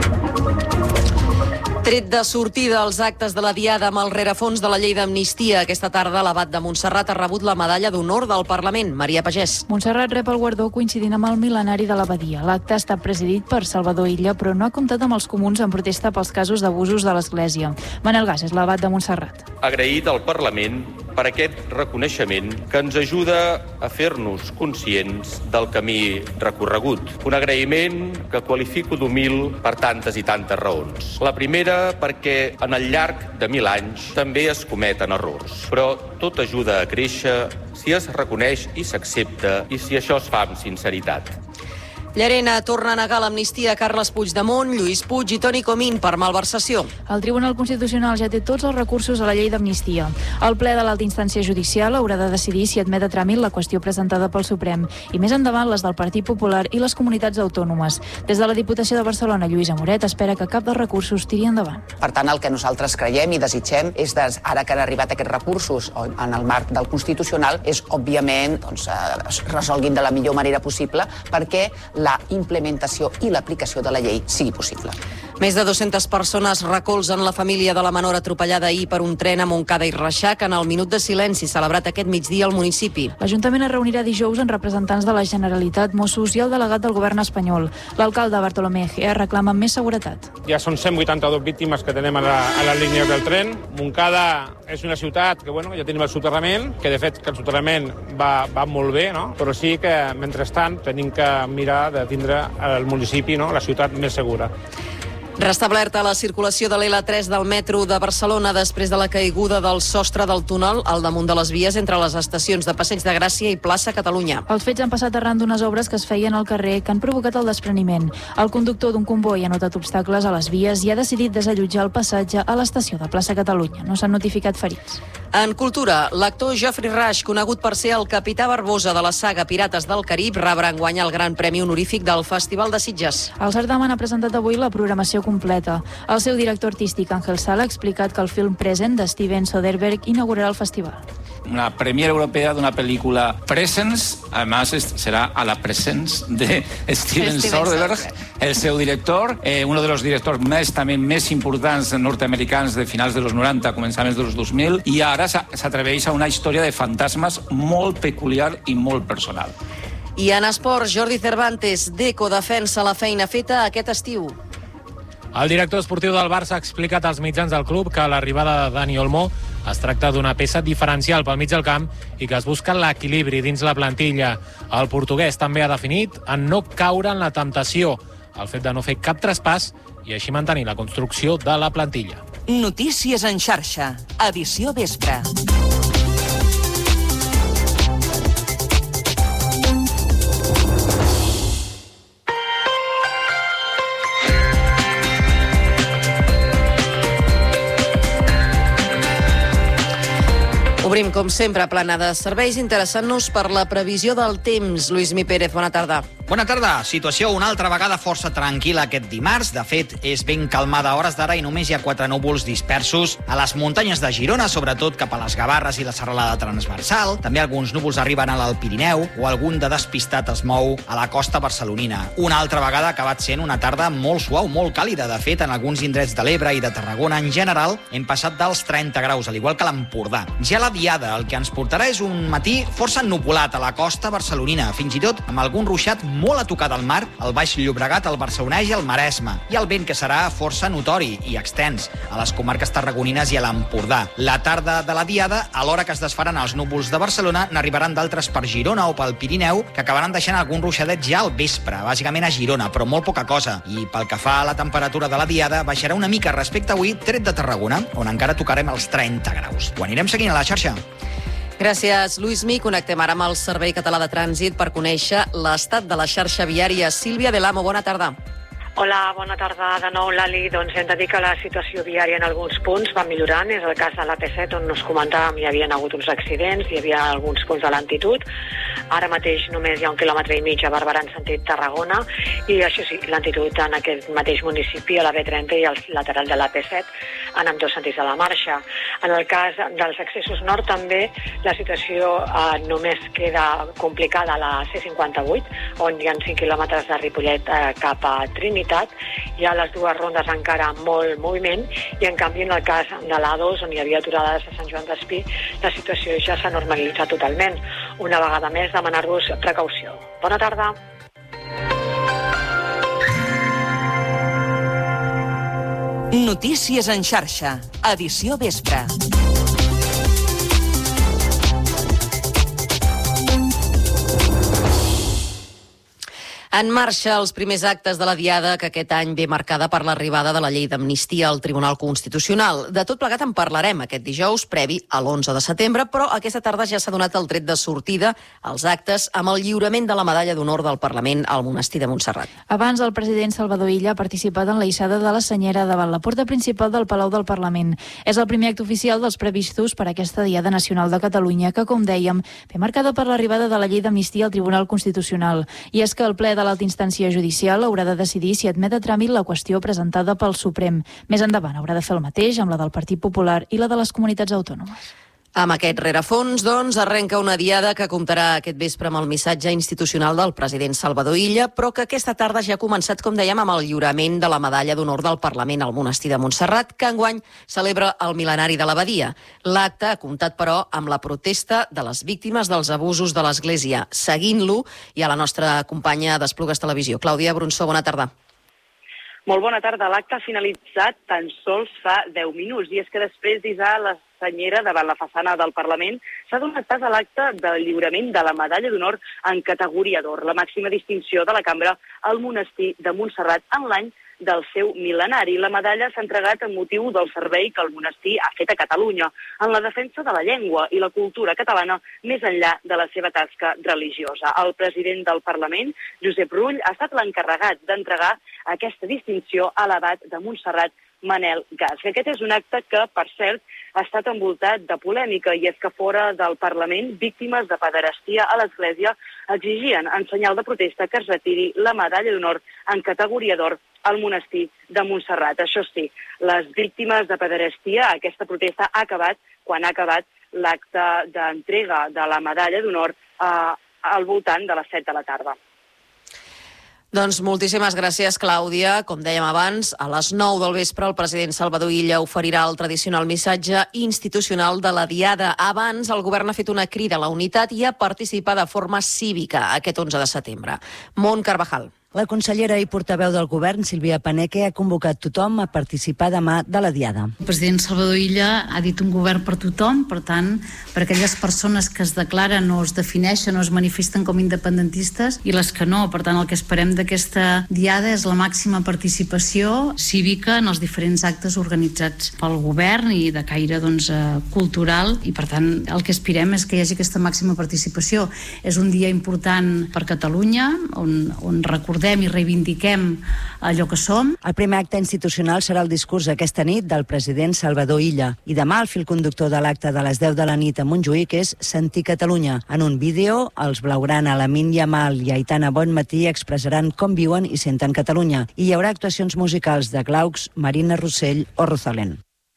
Tret de sortida als actes de la Diada amb el rerefons de la llei d'amnistia, aquesta tarda l'abat de Montserrat ha rebut la medalla d'honor del Parlament. Maria Pagès. Montserrat rep el guardó coincidint amb el mil·lenari de l'abadia. L'acte està presidit per Salvador Illa, però no ha comptat amb els comuns en protesta pels casos d'abusos de l'Església. Manel Gas és l'abat de Montserrat. Agraït al Parlament per aquest reconeixement que ens ajuda a fer-nos conscients del camí recorregut. Un agraïment que qualifico d'humil per tantes i tantes raons. La primera, perquè en el llarg de 1000 anys també es cometen errors, però tot ajuda a créixer si es reconeix i s'accepta i si això es fa amb sinceritat. Llarena torna a negar l'amnistia a Carles Puigdemont, Lluís Puig i Toni Comín per malversació. El Tribunal Constitucional ja té tots els recursos a la llei d'amnistia. El ple de l'alta instància judicial haurà de decidir si admet a tràmit la qüestió presentada pel Suprem i més endavant les del Partit Popular i les comunitats autònomes. Des de la Diputació de Barcelona, Lluïsa Moret espera que cap dels recursos tiri endavant. Per tant, el que nosaltres creiem i desitgem és, ara que han arribat aquests recursos en el marc del Constitucional, és, òbviament, es resolguin de la millor manera possible perquè la implementació i l'aplicació de la llei sigui possible. Més de 200 persones recolzen la família de la menor atropellada ahir per un tren a Montcada i Reixac en el minut de silenci celebrat aquest migdia al municipi. L'Ajuntament es reunirà dijous amb representants de la Generalitat, Mossos i el delegat del govern espanyol. L'alcalde Bartolomé Egea reclama més seguretat. Ja són 182 víctimes que tenim a les línies del tren. Montcada és una ciutat que, ja tenim el soterrament, que de fet que el soterrament va molt bé, no? Però sí que, mentrestant, tenim que mirar de tindre el municipi, la ciutat més segura. Restablerta la circulació de l'L3 del metro de Barcelona després de la caiguda del sostre del túnel al damunt de les vies entre les estacions de Passeig de Gràcia i Plaça Catalunya. Els fets han passat arran d'unes obres que es feien al carrer que han provocat el despreniment. El conductor d'un comboi ha notat obstacles a les vies i ha decidit desallotjar el passatge a l'estació de Plaça Catalunya. No s'han notificat ferits. En cultura, l'actor Geoffrey Rush, conegut per ser el capità Barbosa de la saga Pirates del Carib, rebrà enguany el Gran Premi Honorífic del Festival de Sitges. El certamen ha presentat avui la programació completa. El seu director artístic, Ángel Sala, ha explicat que el film Present de Steven Soderbergh inaugurarà el festival. Una premiere europea de una película Presence, además será a la Presence de Steven Soderbergh, el seu director, uno de los directors més importants nord-americans de finals de los 90, començaments dels 2000, i ara s'atreveix a una història de fantasmes molt peculiar i molt personal. I en esports, Jordi Cervantes, Deco defensa la feina feta aquest estiu. El director esportiu del Barça ha explicat als mitjans del club que l'arribada de Dani Olmo es tracta d'una peça diferencial pel mig del camp i que es busca l'equilibri dins la plantilla. El portuguès també ha definit en no caure en la temptació, el fet de no fer cap traspàs i així mantenir la construcció de la plantilla. Notícies en xarxa, edició vespre. Obrim, com sempre, plana de serveis, interessant-nos per la previsió del temps. Lluís Mi Pérez, bona tarda. Bona tarda. Situació una altra vegada força tranquil·la aquest dimarts. De fet, és ben calmada a hores d'ara i només hi ha 4 núvols dispersos a les muntanyes de Girona, sobretot cap a les Gavarres i la serralada transversal. També alguns núvols arriben a l'Alt Pirineu o algun de despistat es mou a la costa barcelonina. Una altra vegada ha acabat sent una tarda molt suau, molt càlida. De fet, en alguns indrets de l'Ebre i de Tarragona en general hem passat dels 30 graus, al igual que l'Empordà. Ja la Diada el que ens portarà és un matí força ennuvolat a la costa barcelonina, fins i tot amb algun ruixat molt a tocar del mar al Baix Llobregat, al Barcelonès i al Maresme, i el vent que serà força notori i extens a les comarques tarragonines i a l'Empordà. La tarda de la Diada, a l'hora que es desfaran els núvols de Barcelona, n'arribaran d'altres per Girona o pel Pirineu, que acabaran deixant algun ruixadet ja al vespre, bàsicament a Girona, però molt poca cosa. I pel que fa a la temperatura de la Diada, baixarà una mica respecte a avui, tret de Tarragona, on encara tocarem els 30 graus. Ho anirem seguint a la xarxa. Gràcies, Lluís Mi. Connectem ara amb el Servei Català de Trànsit per conèixer l'estat de la xarxa viària. Sílvia Delamo, bona tarda. Hola, bona tarda de nou, Lali. Doncs hem de dir que la situació viària en alguns punts va millorant. És el cas de l'AP7, on nos comentàvem hi havia hagut uns accidents, hi havia alguns punts de lentitud. Ara mateix només hi ha 1,5 quilòmetres a Barberà en sentit Tarragona, i això sí, lentitud en aquest mateix municipi, a la B30 i al lateral de l'AP7, en ambdós sentits de la marxa. En el cas dels accessos nord també la situació només queda complicada a la C58, on hi ha 5 quilòmetres de Ripollet cap a Trinitat. Hi ha les dues rondes encara molt moviment, i en canvi en el cas de l'A2, on hi havia aturades a Sant Joan d'Espí, la situació ja s'ha normalitzat totalment. Una vegada més, demanar-vos precaució. Bona tarda. Notícies en xarxa, edició vespre. En marxa els primers actes de la Diada, que aquest any ve marcada per l'arribada de la llei d'amnistia al Tribunal Constitucional. De tot plegat en parlarem aquest dijous, previ a l'11 de setembre, però aquesta tarda ja s'ha donat el tret de sortida als actes amb el lliurament de la medalla d'honor del Parlament al Monestir de Montserrat. Abans, el president Salvador Illa ha participat en la hissada de la senyera davant la porta principal del Palau del Parlament. És el primer acte oficial dels previstos per aquesta Diada Nacional de Catalunya, que, com dèiem, ve marcada per l'arribada de la llei d'amnistia al Tribunal Constitucional. I és que el ple de l'alta instància judicial haurà de decidir si admet a tràmit la qüestió presentada pel Suprem. Més endavant haurà de fer el mateix amb la del Partit Popular i la de les comunitats autònomes. Amb aquest rerefons, doncs, arrenca una Diada que comptarà aquest vespre amb el missatge institucional del president Salvador Illa, però que aquesta tarda ja ha començat, com dèiem, amb el lliurament de la medalla d'honor del Parlament al Monestir de Montserrat, que enguany celebra el mil·lenari de l'abadia. L'acte ha comptat, però, amb la protesta de les víctimes dels abusos de l'Església. Seguint-lo, hi ha la nostra companya d'Esplugues Televisió, Clàudia Brunçó. Bona tarda. Molt bona tarda. L'acte ha finalitzat tan sols fa 10 minuts, i és que després d'hissar la senyera davant la façana del Parlament s'ha donat pas a l'acte del lliurament de la medalla d'honor en categoria d'or, la màxima distinció de la cambra al Monestir de Montserrat en l'any del seu mil·lenari. La medalla s'ha entregat amb motiu del servei que el monestir ha fet a Catalunya en la defensa de la llengua i la cultura catalana més enllà de la seva tasca religiosa. El president del Parlament, Josep Rull, ha estat l'encarregat d'entregar aquesta distinció a l'abat de Montserrat, Manel Gas. Aquest és un acte que, per cert, ha estat envoltat de polèmica, i és que fora del Parlament, víctimes de pederastia a l'Església exigien, en senyal de protesta, que es retiri la medalla d'honor en categoria d'or al Monestir de Montserrat. Això sí, les víctimes de pederastia, aquesta protesta ha acabat quan ha acabat l'acte d'entrega de la medalla d'honor al voltant de les 7 de la tarda. Doncs moltíssimes gràcies, Clàudia. Com dèiem abans, a les 9 del vespre el president Salvador Illa oferirà el tradicional missatge institucional de la Diada. Abans, el govern ha fet una crida a la unitat i a participar de forma cívica aquest 11 de setembre. Mont Carvajal. La consellera i portaveu del govern, Sílvia Paneque, ha convocat tothom a participar demà de la Diada. El president Salvador Illa ha dit un govern per tothom, per tant, per aquelles persones que es declaren o es defineixen o es manifesten com independentistes i les que no. Per tant, el que esperem d'aquesta Diada és la màxima participació cívica en els diferents actes organitzats pel govern i de caire cultural, i per tant el que aspirem és que hi hagi aquesta màxima participació. És un dia important per Catalunya, on recordem i reivindiquem allò que som. El primer acte institucional serà el discurs aquesta nit del president Salvador Illa. I demà el fil conductor de l'acte de les 10 de la nit a Montjuïc és Sentir Catalunya. En un vídeo, els blaugrana Lamin Yamal i Aitana Bonmatí expressaran com viuen i senten Catalunya. I hi haurà actuacions musicals de Glaucs, Marina Rossell o Rosalén.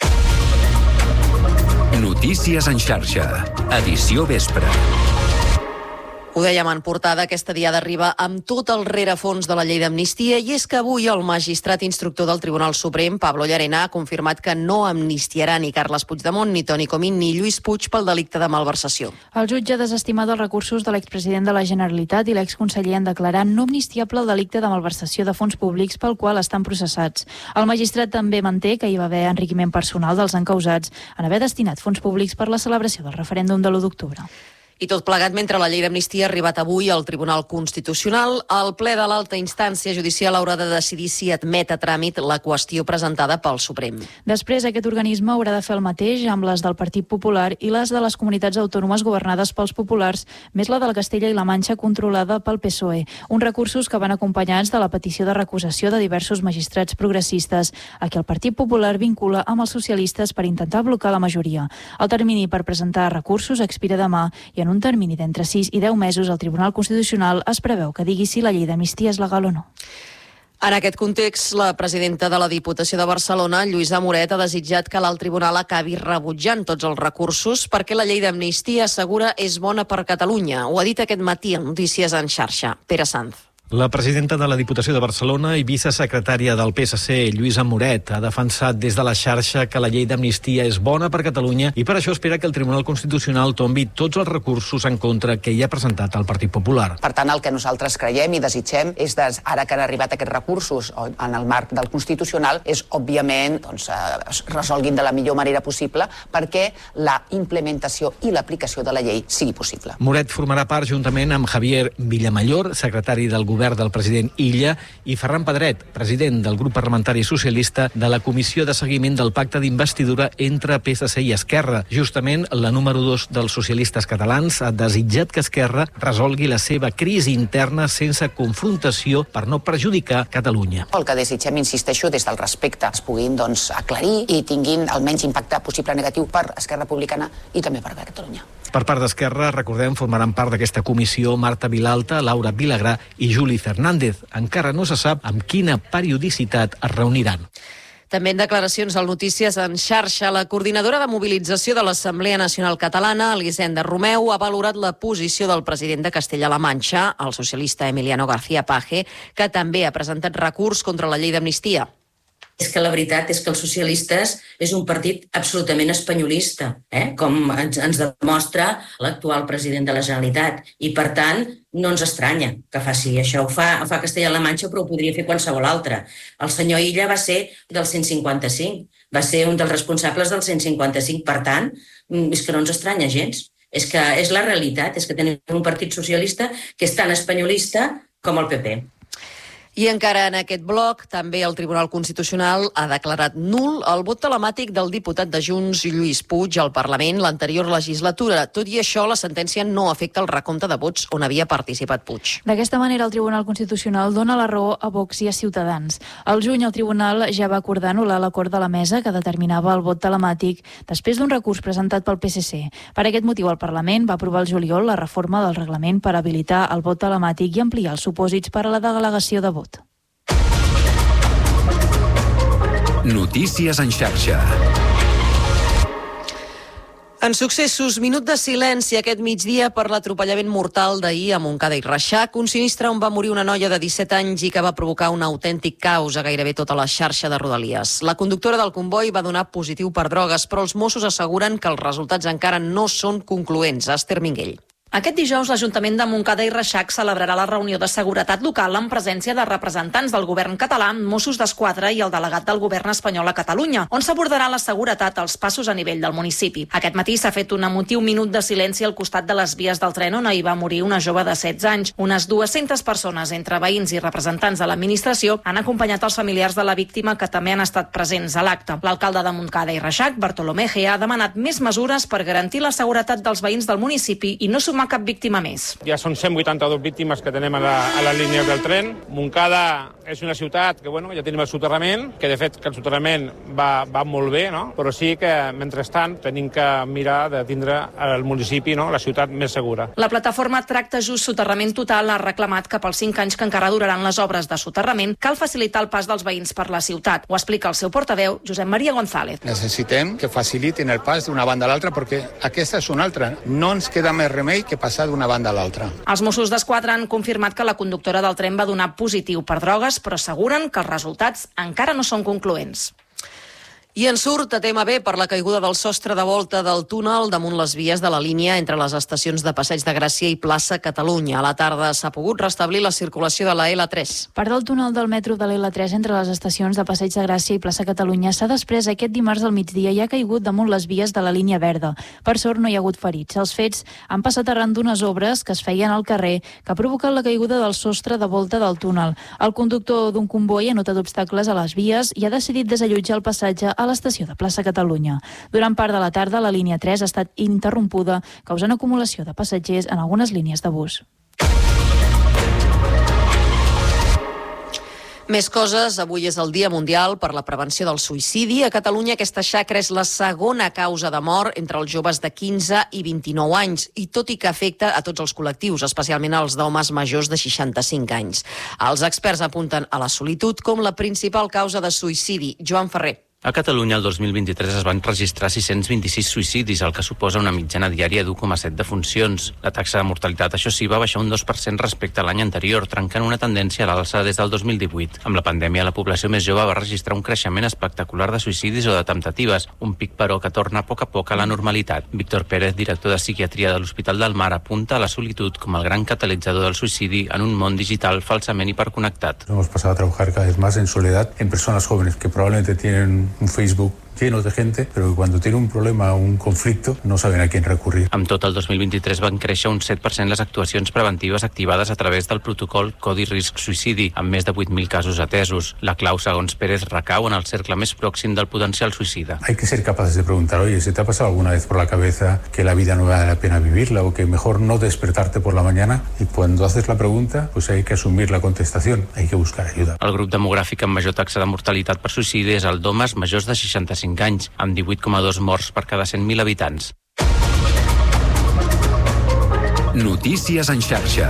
Notícies en xarxa. Edició vespre. Ho dèiem en portada, aquesta Diada arriba amb tot el rerefons de la llei d'amnistia, i és que avui el magistrat instructor del Tribunal Suprem, Pablo Llarena, ha confirmat que no amnistiarà ni Carles Puigdemont, ni Toni Comín, ni Lluís Puig pel delicte de malversació. El jutge ha desestimat els recursos de l'expresident de la Generalitat i l'exconseller en declarar no amnistiable el delicte de malversació de fons públics pel qual estan processats. El magistrat també manté que hi va haver enriquiment personal dels encausats en haver destinat fons públics per la celebració del referèndum de l'1 d'octubre. I tot plegat mentre la llei d'amnistia ha arribat avui al Tribunal Constitucional. El ple de l'alta instància judicial haurà de decidir si admet a tràmit la qüestió presentada pel Suprem. Després, aquest organisme haurà de fer el mateix amb les del Partit Popular i les de les comunitats autònomes governades pels populars, més la de la Castella i la Manxa controlada pel PSOE. Uns recursos que van acompanyats de la petició de recusació de diversos magistrats progressistes, a qui el Partit Popular vincula amb els socialistes per intentar blocar la majoria. El termini per presentar recursos expira demà i en un termini d'entre 6 i 10 mesos el Tribunal Constitucional es preveu que digui si la llei d'amnistia és legal o no. En aquest context, la presidenta de la Diputació de Barcelona, Lluïsa Moret, ha desitjat que l'alt tribunal acabi rebutjant tots els recursos perquè la llei d'amnistia assegura és bona per Catalunya. Ho ha dit aquest matí en Notícies en xarxa. Pere Sanz. La presidenta de la Diputació de Barcelona i vicesecretària del PSC, Lluïsa Moret, ha defensat des de la xarxa que la llei d'amnistia és bona per Catalunya i per això espera que el Tribunal Constitucional tombi tots els recursos en contra que hi ha presentat el Partit Popular. Per tant, el que nosaltres creiem i desitgem és, ara que han arribat aquests recursos en el marc del Constitucional, és, òbviament, es resolguin de la millor manera possible perquè la implementació i l'aplicació de la llei sigui possible. Moret formarà part, juntament amb Javier Villamallor, secretari del Govern del president Illa, i Ferran Pedret, president del grup parlamentari socialista de la Comissió de Seguiment del Pacte d'Investidura entre PSC i Esquerra. Justament, la número 2 dels socialistes catalans ha desitjat que Esquerra resolgui la seva crisi interna sense confrontació per no perjudicar Catalunya. El que desitgem, insisteixo, des del respecte, es puguin aclarir i tinguin el menys impacte possible negatiu per Esquerra Republicana i també per Catalunya. Per part d'Esquerra, recordem, formaran part d'aquesta comissió Marta Vilalta, Laura Vilagrà i Juli Fernández. Encara no se sap amb quina periodicitat es reuniran. També en declaracions al Notícies en xarxa, la coordinadora de mobilització de l'Assemblea Nacional Catalana, Elisenda Romeu, ha valorat la posició del president de Castella-La Manxa, el socialista Emiliano García Paje, que també ha presentat recurs contra la llei d'amnistia. És que la veritat és que els socialistes és un partit absolutament espanyolista, com ens demostra l'actual president de la Generalitat. I, per tant, no ens estranya que faci això. Ho fa Castella-La Manxa, però ho podria fer qualsevol altre. El senyor Illa va ser del 155, va ser un dels responsables del 155. Per tant, és que no ens estranya gens. És que és la realitat, és que tenim un partit socialista que és tan espanyolista com el PP. I encara en aquest bloc, també el Tribunal Constitucional ha declarat nul el vot telemàtic del diputat de Junts, Lluís Puig, al Parlament l'anterior legislatura. Tot i això, la sentència no afecta el recompte de vots on havia participat Puig. D'aquesta manera, el Tribunal Constitucional dona la raó a Vox i a Ciutadans. Al juny, el Tribunal ja va acordar anul·lar l'acord de la mesa que determinava el vot telemàtic després d'un recurs presentat pel PSC. Per aquest motiu, el Parlament va aprovar el juliol la reforma del reglament per habilitar el vot telemàtic i ampliar els supòsits per a la delegació de vot. Notícies en xarxa. En successos, minut de silenci aquest migdia per l'atropellament mortal d'ahir a Montcada i Reixac, un sinistre on va morir una noia de 17 anys i que va provocar un autèntic caos a gairebé tota la xarxa de Rodalies. La conductora del comboi va donar positiu per drogues, però els Mossos asseguren que els resultats encara no són concloents. Esther Minguell. Aquest dijous, l'Ajuntament de Montcada i Reixac celebrarà la reunió de seguretat local en presència de representants del govern català, Mossos d'Esquadra i el delegat del govern espanyol a Catalunya, on s'abordarà la seguretat als passos a nivell del municipi. Aquest matí s'ha fet un emotiu minut de silenci al costat de les vies del tren on ahir va morir una jove de 16 anys. Unes 200 persones, entre veïns i representants de l'administració, han acompanyat els familiars de la víctima que també han estat presents a l'acte. L'alcalde de Montcada i Reixac, Bartolomé Gea, ha demanat més mesures per garantir la seguretat dels veïns del municipi i no sumar cap víctima més. Ja són 182 víctimes que tenem a les línies del tren. Montcada és una ciutat que, ja tenim el soterrament, que de fet que el soterrament va molt bé, no? Però sí que, mentrestant, tenim que mirar de tindre el municipi, la ciutat més segura. La plataforma Tracta Just Soterrament Total ha reclamat que pels 5 anys que encara duraran les obres de soterrament cal facilitar el pas dels veïns per la ciutat. Ho explica el seu portaveu, Josep Maria González. Necessitem que facilitin el pas d'una banda a l'altra perquè aquesta és una altra. No ens queda més remei que passar d'una banda a l'altra. Els Mossos d'Esquadra han confirmat que la conductora del tren va donar positiu per drogues, però asseguren que els resultats encara no són concloents. I en surt a tema B per la caiguda del sostre de volta del túnel damunt les vies de la línia entre les estacions de Passeig de Gràcia i Plaça Catalunya. A la tarda s'ha pogut restablir la circulació de la L3. Part del túnel del metro de l'L3 entre les estacions de Passeig de Gràcia i Plaça Catalunya s'ha desprès aquest dimarts al migdia i ha caigut damunt les vies de la línia verda. Per sort no hi ha hagut ferits. Els fets han passat arran d'unes obres que es feien al carrer que ha provocat la caiguda del sostre de volta del túnel. El conductor d'un comboi ha notat obstacles a les vies i ha decidit desallotjar el passatge a l'estació de Plaça Catalunya. Durant part de la tarda, la línia 3 ha estat interrompuda, causant acumulació de passatgers en algunes línies de bus. Més coses, avui és el Dia Mundial per la Prevenció del Suïcidi. A Catalunya aquesta xacra és la segona causa de mort entre els joves de 15 i 29 anys, i tot i que afecta a tots els col·lectius, especialment als d'homes majors de 65 anys. Els experts apunten a la solitud com la principal causa de suïcidi. Joan Ferrer. A Catalunya, el 2023 es van registrar 626 suïcidis, el que suposa una mitjana diària d'1,7 defuncions. La taxa de mortalitat, això sí, va baixar un 2% respecte a l'any anterior, trencant una tendència a l'alça des del 2018. Amb la pandèmia, la població més jove va registrar un creixement espectacular de suïcidis o de temptatives, un pic, però, que torna a poc a la normalitat. Víctor Pérez, director de psiquiatria de l'Hospital del Mar, apunta a la solitud com el gran catalitzador del suïcidi en un món digital falsament hiperconnectat. Hemos pasado a trabajar cada vez más en soledad en personas jóvenes que probablemente tienen un Facebook lleno de gente, pero que cuando tiene un problema o un conflicto no saben a quién recurrir. Amb tot, el 2023 van créixer un 7% les actuacions preventives activades a través del protocol Codi Risc Suïcidi, amb més de 8.000 casos atesos. La clau, segons Pérez, recau en el cercle més pròxim del potencial suïcida. Hay que ser capaces de preguntar, oye, ¿se te ha pasado alguna vez por la cabeza que la vida no vale la pena vivirla o que mejor no despertarte por la mañana? Y cuando haces la pregunta, pues hay que asumir la contestación, hay que buscar ayuda. El grup demogràfic amb major taxa de mortalitat per suïcidi és el d'homes majors de 65 anys, amb 18,2 morts per cada 100.000 habitants. Notícies en xarxa.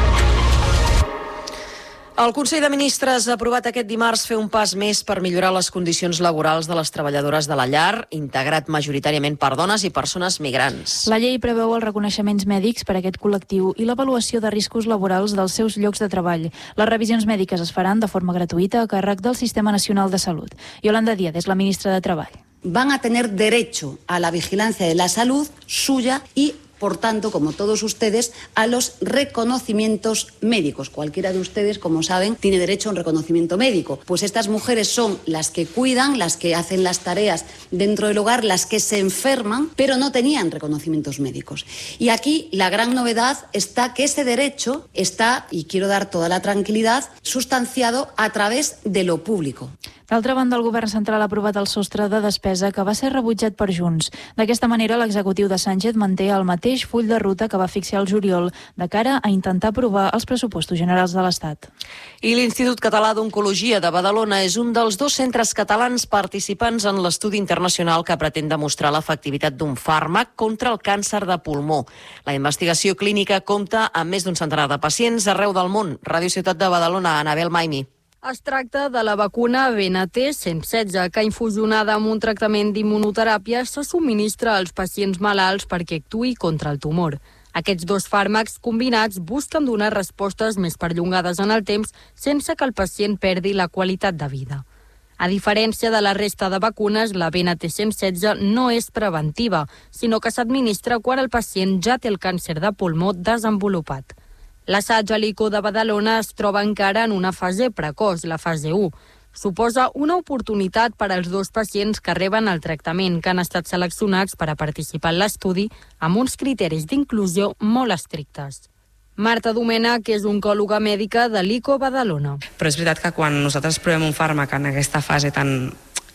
El Consell de Ministres ha aprovat aquest dimarts fer un pas més per millorar les condicions laborals de les treballadores de la llar, integrat majoritàriament per dones i persones migrants. La llei preveu els reconeixements mèdics per a aquest col·lectiu i l'avaluació de riscos laborals dels seus llocs de treball. Les revisions mèdiques es faran de forma gratuïta a càrrec del Sistema Nacional de Salut. Yolanda Díaz és la ministra de Treball. Van a tener derecho a la vigilancia de la salud suya y, por tanto, como todos ustedes, a los reconocimientos médicos. Cualquiera de ustedes, como saben, tiene derecho a un reconocimiento médico. Pues estas mujeres son las que cuidan, las que hacen las tareas dentro del hogar, las que se enferman, pero no tenían reconocimientos médicos. Y aquí la gran novedad está que ese derecho está, y quiero dar toda la tranquilidad, sustanciado a través de lo público. D'altra banda, el govern central ha aprovat el sostre de despesa que va ser rebutjat per Junts. D'aquesta manera, l'executiu de Sánchez manté el mateix full de ruta que va fixar el juliol de cara a intentar aprovar els pressupostos generals de l'Estat. I l'Institut Català d'Oncologia de Badalona és un dels 2 centres catalans participants en l'estudi internacional que pretén demostrar l'efectivitat d'un fàrmac contra el càncer de pulmó. La investigació clínica compta amb més d'un centenar de pacients arreu del món. Ràdio Ciutat de Badalona, Anabel Maimi. Es tracta de la vacuna BNT116, que infusionada amb un tractament d'immunoteràpia se subministra als pacients malalts perquè actuï contra el tumor. Aquests 2 fàrmacs combinats busquen donar respostes més perllongades en el temps sense que el pacient perdi la qualitat de vida. A diferència de la resta de vacunes, la BNT116 no és preventiva, sinó que s'administra quan el pacient ja té el càncer de pulmó desenvolupat. L'assaig a l'ICO de Badalona es troba encara en una fase precoç, la fase 1. Suposa una oportunitat per als 2 pacients que reben el tractament, que han estat seleccionats per a participar en l'estudi amb uns criteris d'inclusió molt estrictes. Marta Domena, que és oncòloga mèdica de l'ICO Badalona. Però és veritat que quan nosaltres provem un fàrmac en aquesta fase tan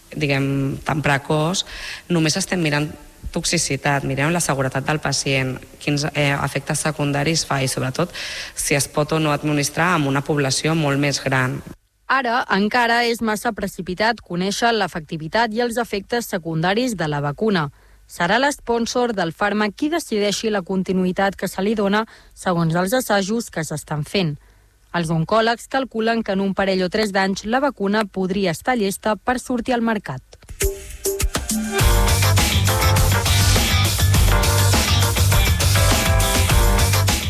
precoç, només estem mirant toxicitat, mirem la seguretat del pacient, quins efectes secundaris fa i, sobretot, si es pot o no administrar amb una població molt més gran. Ara encara és massa precipitat conèixer l'efectivitat i els efectes secundaris de la vacuna. Serà l'espònsor del fàrmac qui decideixi la continuïtat que se li dona segons els assajos que s'estan fent. Els oncòlegs calculen que en un parell o 3 d'anys la vacuna podria estar llesta per sortir al mercat.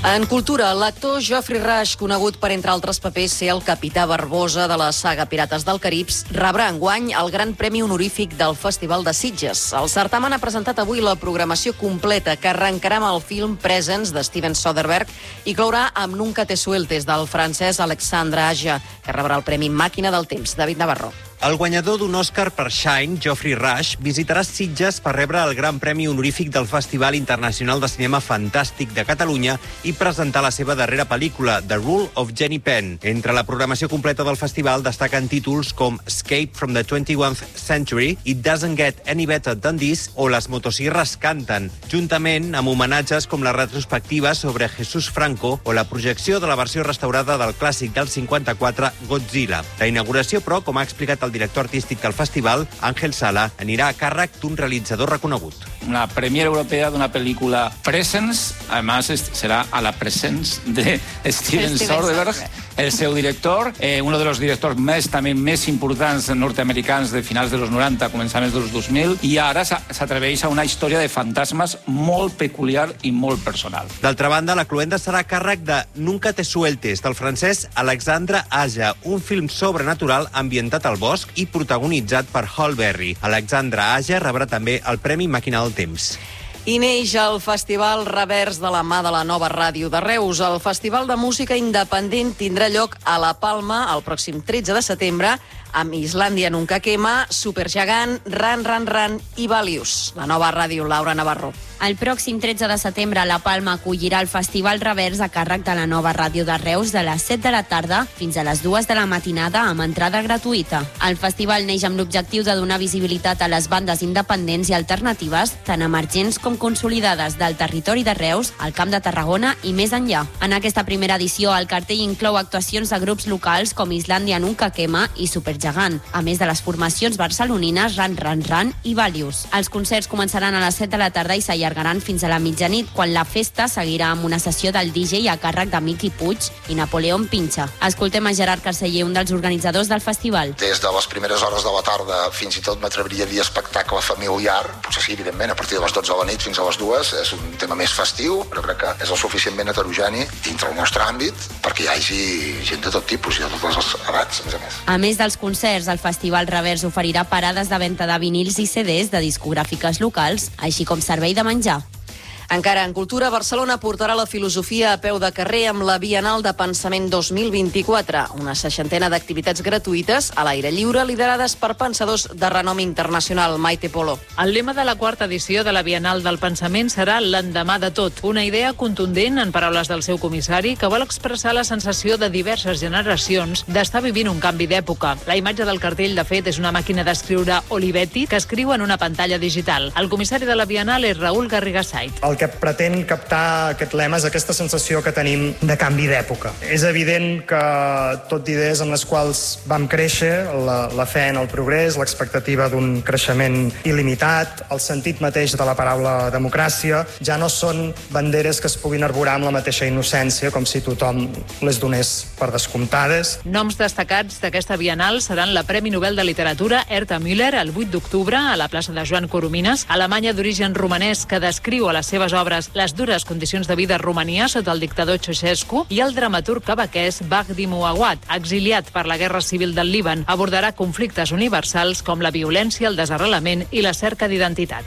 En cultura, l'actor Geoffrey Rush, conegut per, entre altres papers, ser el capità Barbosa de la saga Pirates del Carib, rebrà enguany el Gran Premi Honorífic del Festival de Sitges. El certamen ha presentat avui la programació completa, que arrencarà amb el film Presence, de Steven Soderbergh, i clourà amb Nunca te sueltes, del francès Alexandre Aja, que rebrà el Premi Màquina del Temps. David Navarro. El guanyador d'un Òscar per Shine, Geoffrey Rush, visitarà Sitges per rebre el Gran Premi Honorífic del Festival Internacional de Cinema Fantàstic de Catalunya i presentar la seva darrera pel·lícula, The Rule of Jenny Penn. Entre la programació completa del festival destaquen títols com Escape from the 21st Century, It Doesn't Get Any Better Than This o Les motosierres canten, juntament amb homenatges com la retrospectiva sobre Jesús Franco o la projecció de la versió restaurada del clàssic del 54, Godzilla. La inauguració, però, com ha explicat el director artístic del festival, Ángel Sala, anirà a càrrec d'un realitzador reconegut. Una premiere europea de una película Presence, además será a la presence de Steven Soderbergh, el seu director, uno de los directors més importants nord-americans de finals dels 90, començaments dels 2000, i ara s'atreveix a una història de fantasmes molt peculiar i molt personal. D'altra banda, la cloenda serà a càrrec de Nunca te sueltes, del francès Alexandre Aja, un film sobrenatural ambientat al bosc i protagonitzat per Halle Berry. Alexandre Aja rebrà també el Premi Màquina del Temps. I neix el Festival Revers de la mà de la Nova Ràdio de Reus. El Festival de Música Independent tindrà lloc a La Palma el pròxim 13 de setembre amb Islàndia Nunca Quema, Supergegant, Ran Ran Ran i Valius. La Nova Ràdio, Laura Navarro. El pròxim 13 de setembre La Palma acollirà el Festival Revers a càrrec de la Nova Ràdio de Reus de les 7 de la tarda fins a les 2 de la matinada amb entrada gratuïta. El festival neix amb l'objectiu de donar visibilitat a les bandes independents i alternatives, tant emergents com consolidades del territori de Reus, al Camp de Tarragona i més enllà. En aquesta primera edició, el cartell inclou actuacions de grups locals com Islàndia Nunca Quema i Supergegant, a més de les formacions barcelonines Ran Ran Ran i Valius. Els concerts començaran a les 7 de la tarda i s'allargaran fins a la mitjanit, quan la festa seguirà amb una sessió del DJ a càrrec de Miqui Puig i Napoleón Pincha. Escoltem a Gerard Carceller, un dels organitzadors del festival. Des de les primeres hores de la tarda fins i tot m'atreviria a dir espectacle familiar, potser sí, evidentment, a partir de les 12 de la nit fins a les 2, és un tema més festiu, però crec que és el suficientment heterogeni dintre el nostre àmbit perquè hi hagi gent de tot tipus i de totes les edats, a més. A més dels concerts, el Festival Revers oferirà parades de venda de vinils i CDs de discogràfiques locals, així com servei de menjar. Encara en cultura, Barcelona portarà la filosofia a peu de carrer amb la Bienal de Pensament 2024, una 60ena d'activitats gratuïtes a l'aire lliure liderades per pensadors de renom internacional. Maite Polo. El lema de la quarta edició de la Bienal del Pensament serà l'endemà de tot, una idea contundent, en paraules del seu comissari, que vol expressar la sensació de diverses generacions d'estar vivint un canvi d'època. La imatge del cartell, de fet, és una màquina d'escriure Olivetti que escriu en una pantalla digital. El comissari de la Bienal és Raül Garrigasait. El que pretén captar aquest lema és aquesta sensació que tenim de canvi d'època. És evident que tot d'idees en les quals vam créixer, la fe en el progrés, l'expectativa d'un creixement il·limitat, el sentit mateix de la paraula democràcia, ja no són banderes que es puguin arborar amb la mateixa innocència, com si tothom les donés per descomptades. Noms destacats d'aquesta Bienal seran la Premi Nobel de Literatura Herta Müller el 8 d'octubre a la plaça de Joan Coromines, Alemanya d'origen romanès que descriu a les seves obres les dures condicions de vida a Romania sota el dictador Ceausescu, i el dramaturg quebequès Bagdi Mouawad, exiliat per la Guerra Civil del Líban, abordarà conflictes universals com la violència, el desarrelament i la cerca d'identitat.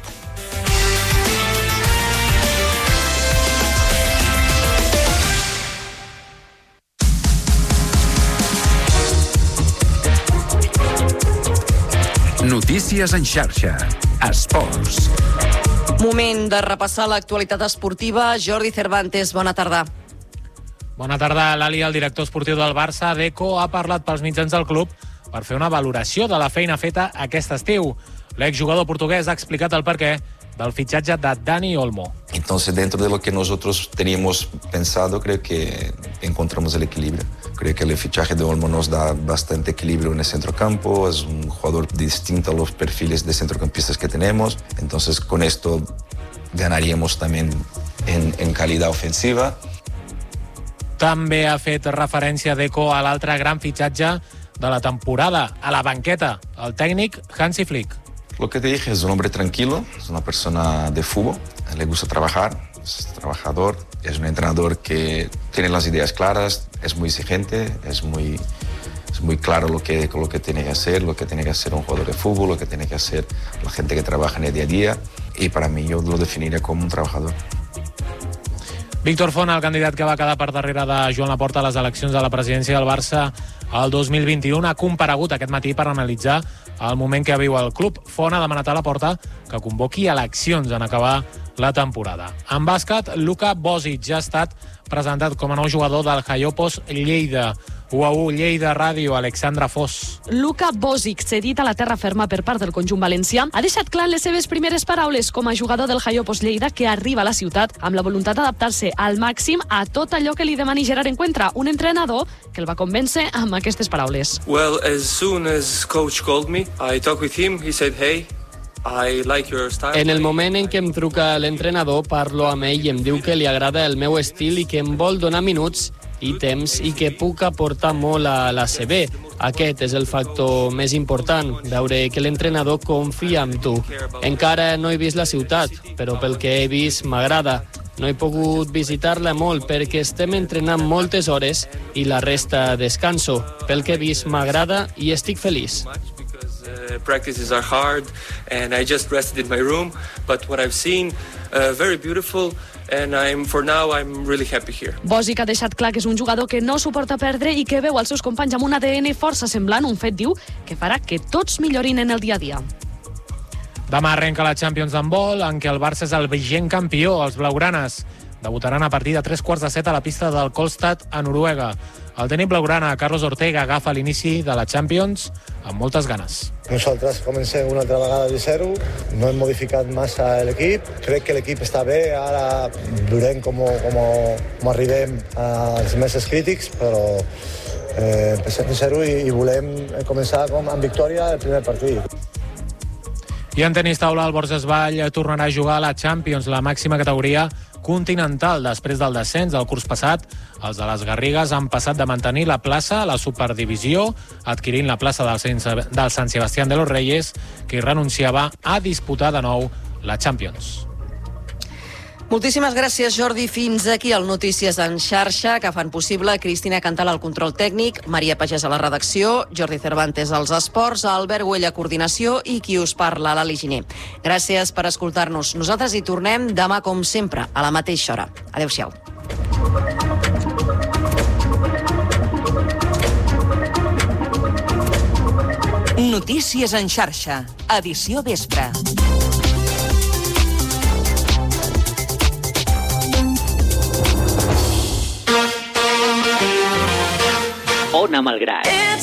Notícies en xarxa. Esports. Moment de repassar l'actualitat esportiva. Jordi Cervantes, bona tarda. Bona tarda, Lali. El director esportiu del Barça, Deco, ha parlat pels mitjans del club per fer una valoració de la feina feta aquest estiu. L'exjugador portuguès ha explicat el perquè del fitxatge de Dani Olmo. Entonces, dentro de lo que nosotros teníamos pensado, creo que encontramos el equilibrio. Creo que el fichaje de Olmo nos da bastante equilibrio en el centrocampo, es un jugador distinto a los perfiles de centrocampistas que tenemos, entonces con esto ganaríamos también en calidad ofensiva. També ha fet referència Deco a l'altre gran fitxatge de la temporada, a la banqueta, el tècnic Hansi Flick. Lo que te dije, es un hombre tranquilo, es una persona de fútbol, le gusta trabajar, es trabajador, es un entrenador que tiene las ideas claras, es muy exigente, es muy claro lo que tiene que hacer, lo que tiene que hacer un jugador de fútbol, lo que tiene que hacer la gente que trabaja en el día a día, y para mí yo lo definiría como un trabajador. Víctor Font, el candidat que va quedar per darrere de Joan Laporta a les eleccions a la presidència del Barça el 2021, ha comparegut aquest matí per analitzar el moment que viu el club. Font ha demanat a Laporta que convoqui eleccions en acabar la temporada. En bàsquet, Luka Bosic ja ha estat presentat com a nou jugador del Jaiopos Lleida. 1-1, Lleida Ràdio, Alexandra Foss. Luka Bosic, cedit a la terra ferma per part del conjunt valencià, ha deixat clar les seves primeres paraules com a jugador del Jaiopos Lleida, que arriba a la ciutat amb la voluntat d'adaptar-se al màxim a tot allò que li demani Gerard Encuentra, un entrenador que el va convèncer amb aquestes paraules. Well, as soon as coach called me, I talked with him, he said, hey, I like your style. En el moment en què em truca l'entrenador, parlo amb ell i em diu que li agrada el meu estil i que em vol donar minuts i temps i que puc aportar molt a l'ACB. Aquest és el factor més important, veure que l'entrenador confia en tu. Encara no he vist la ciutat, però pel que he vist m'agrada. No he pogut visitar-la molt perquè estem entrenant moltes hores i la resta descanso. Pel que he vist m'agrada i estic feliç. Practices are hard and I just rested in my room, but what I've seen, very beautiful. And for now I'm really happy here. Bosic ha deixat clar que és un jugador que no suporta perdre i que veu els seus companys amb un ADN força semblant, un fet, diu, que farà que tots millorin en el dia a dia. Demà arrenca la Champions d'handbol, en què el Barça és el vigent campió. Els blaugranes debutaran a partir de 3:15 a la pista del Kolstad, a Noruega. El tècnic blaugrana, Carlos Ortega, agafa l'inici de la Champions amb moltes ganes. Nosaltres comencem una altra vegada de zero, no hem modificat massa l'equip, crec que l'equip està bé, ara veurem com arribem als mesos crítics, però empecem de zero i volem començar amb victòria el primer partit. I en tenis taula, el Borges Vall tornarà a jugar a la Champions, la màxima categoria continental. Després del descens del curs passat, els de les Garrigues han passat de mantenir la plaça a la Superdivisió, adquirint la plaça del Sant Sebastián de los Reyes, que renunciava a disputar de nou la Champions. Moltíssimes gràcies, Jordi. Fins aquí el Notícies en xarxa, que fan possible Cristina Cantal al control tècnic, Maria Pagès a la redacció, Jordi Cervantes als esports, Albert Güell a coordinació i qui us parla, Lali Giner. Gràcies per escoltar-nos. Nosaltres hi tornem demà, com sempre, a la mateixa hora. Adéu-siau. Notícies en xarxa, edició vespre. Ona Malgrat.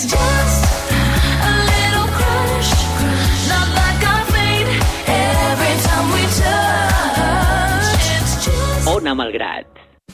Ona Malgrat.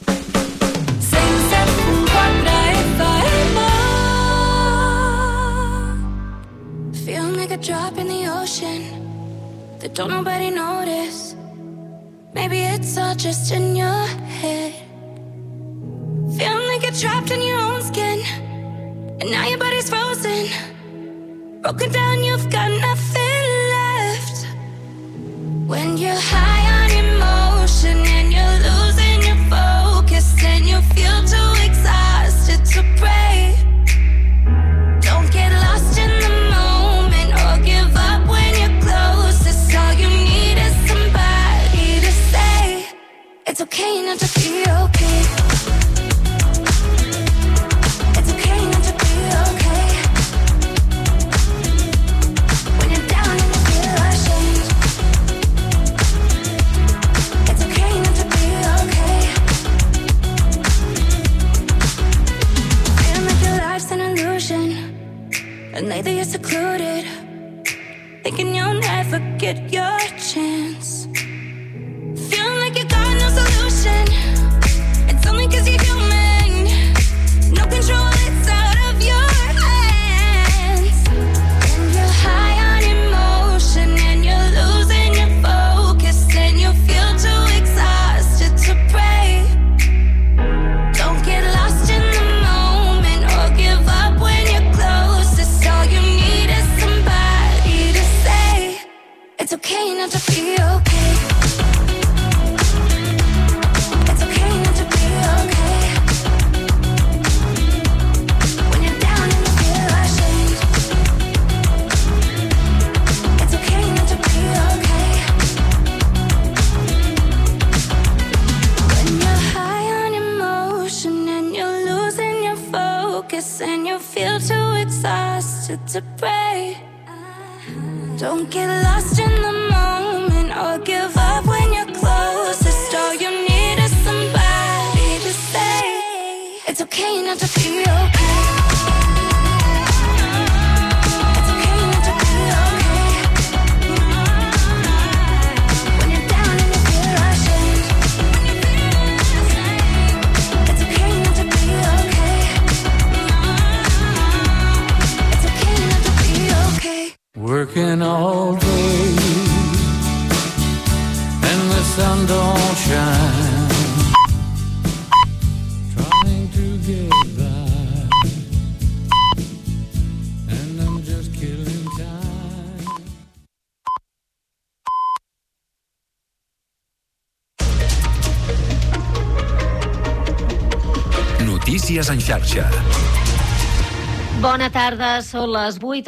Feeling like a drop in the ocean that don't nobody notice. Maybe it's all just in your head. Feeling like you're trapped in your own skin, and now your body's frozen. Broken down, you've got nothing left. When you're high on emotion and you're losing your focus, and you feel too exhausted to pray. Don't get lost in the moment or give up when you're closest. All you need is somebody to say it's okay not to be okay. And lately you're secluded, thinking you'll never get your chance. Feeling like you got no solution. It's only 'cause you're human. No control, it's out of your hands. And you're high on emotion and you're losing your focus, and you feel too exhausted to pray. Don't get lost in the moment or give up when you're closest. All you need is somebody to say it's okay not to feel when you feel too exhausted to pray. Don't get lost in the moment or give up when you're closest. All you need is somebody to say it's okay not to be okay. It's okay not to be okay. When you're down and you feel ashamed, it's okay not to be okay. It's okay not to be okay. Working all day and the sun don't shine, trying to get by, and I'm just killing time. Notícies en xarxa. Bona tarda, són les 8.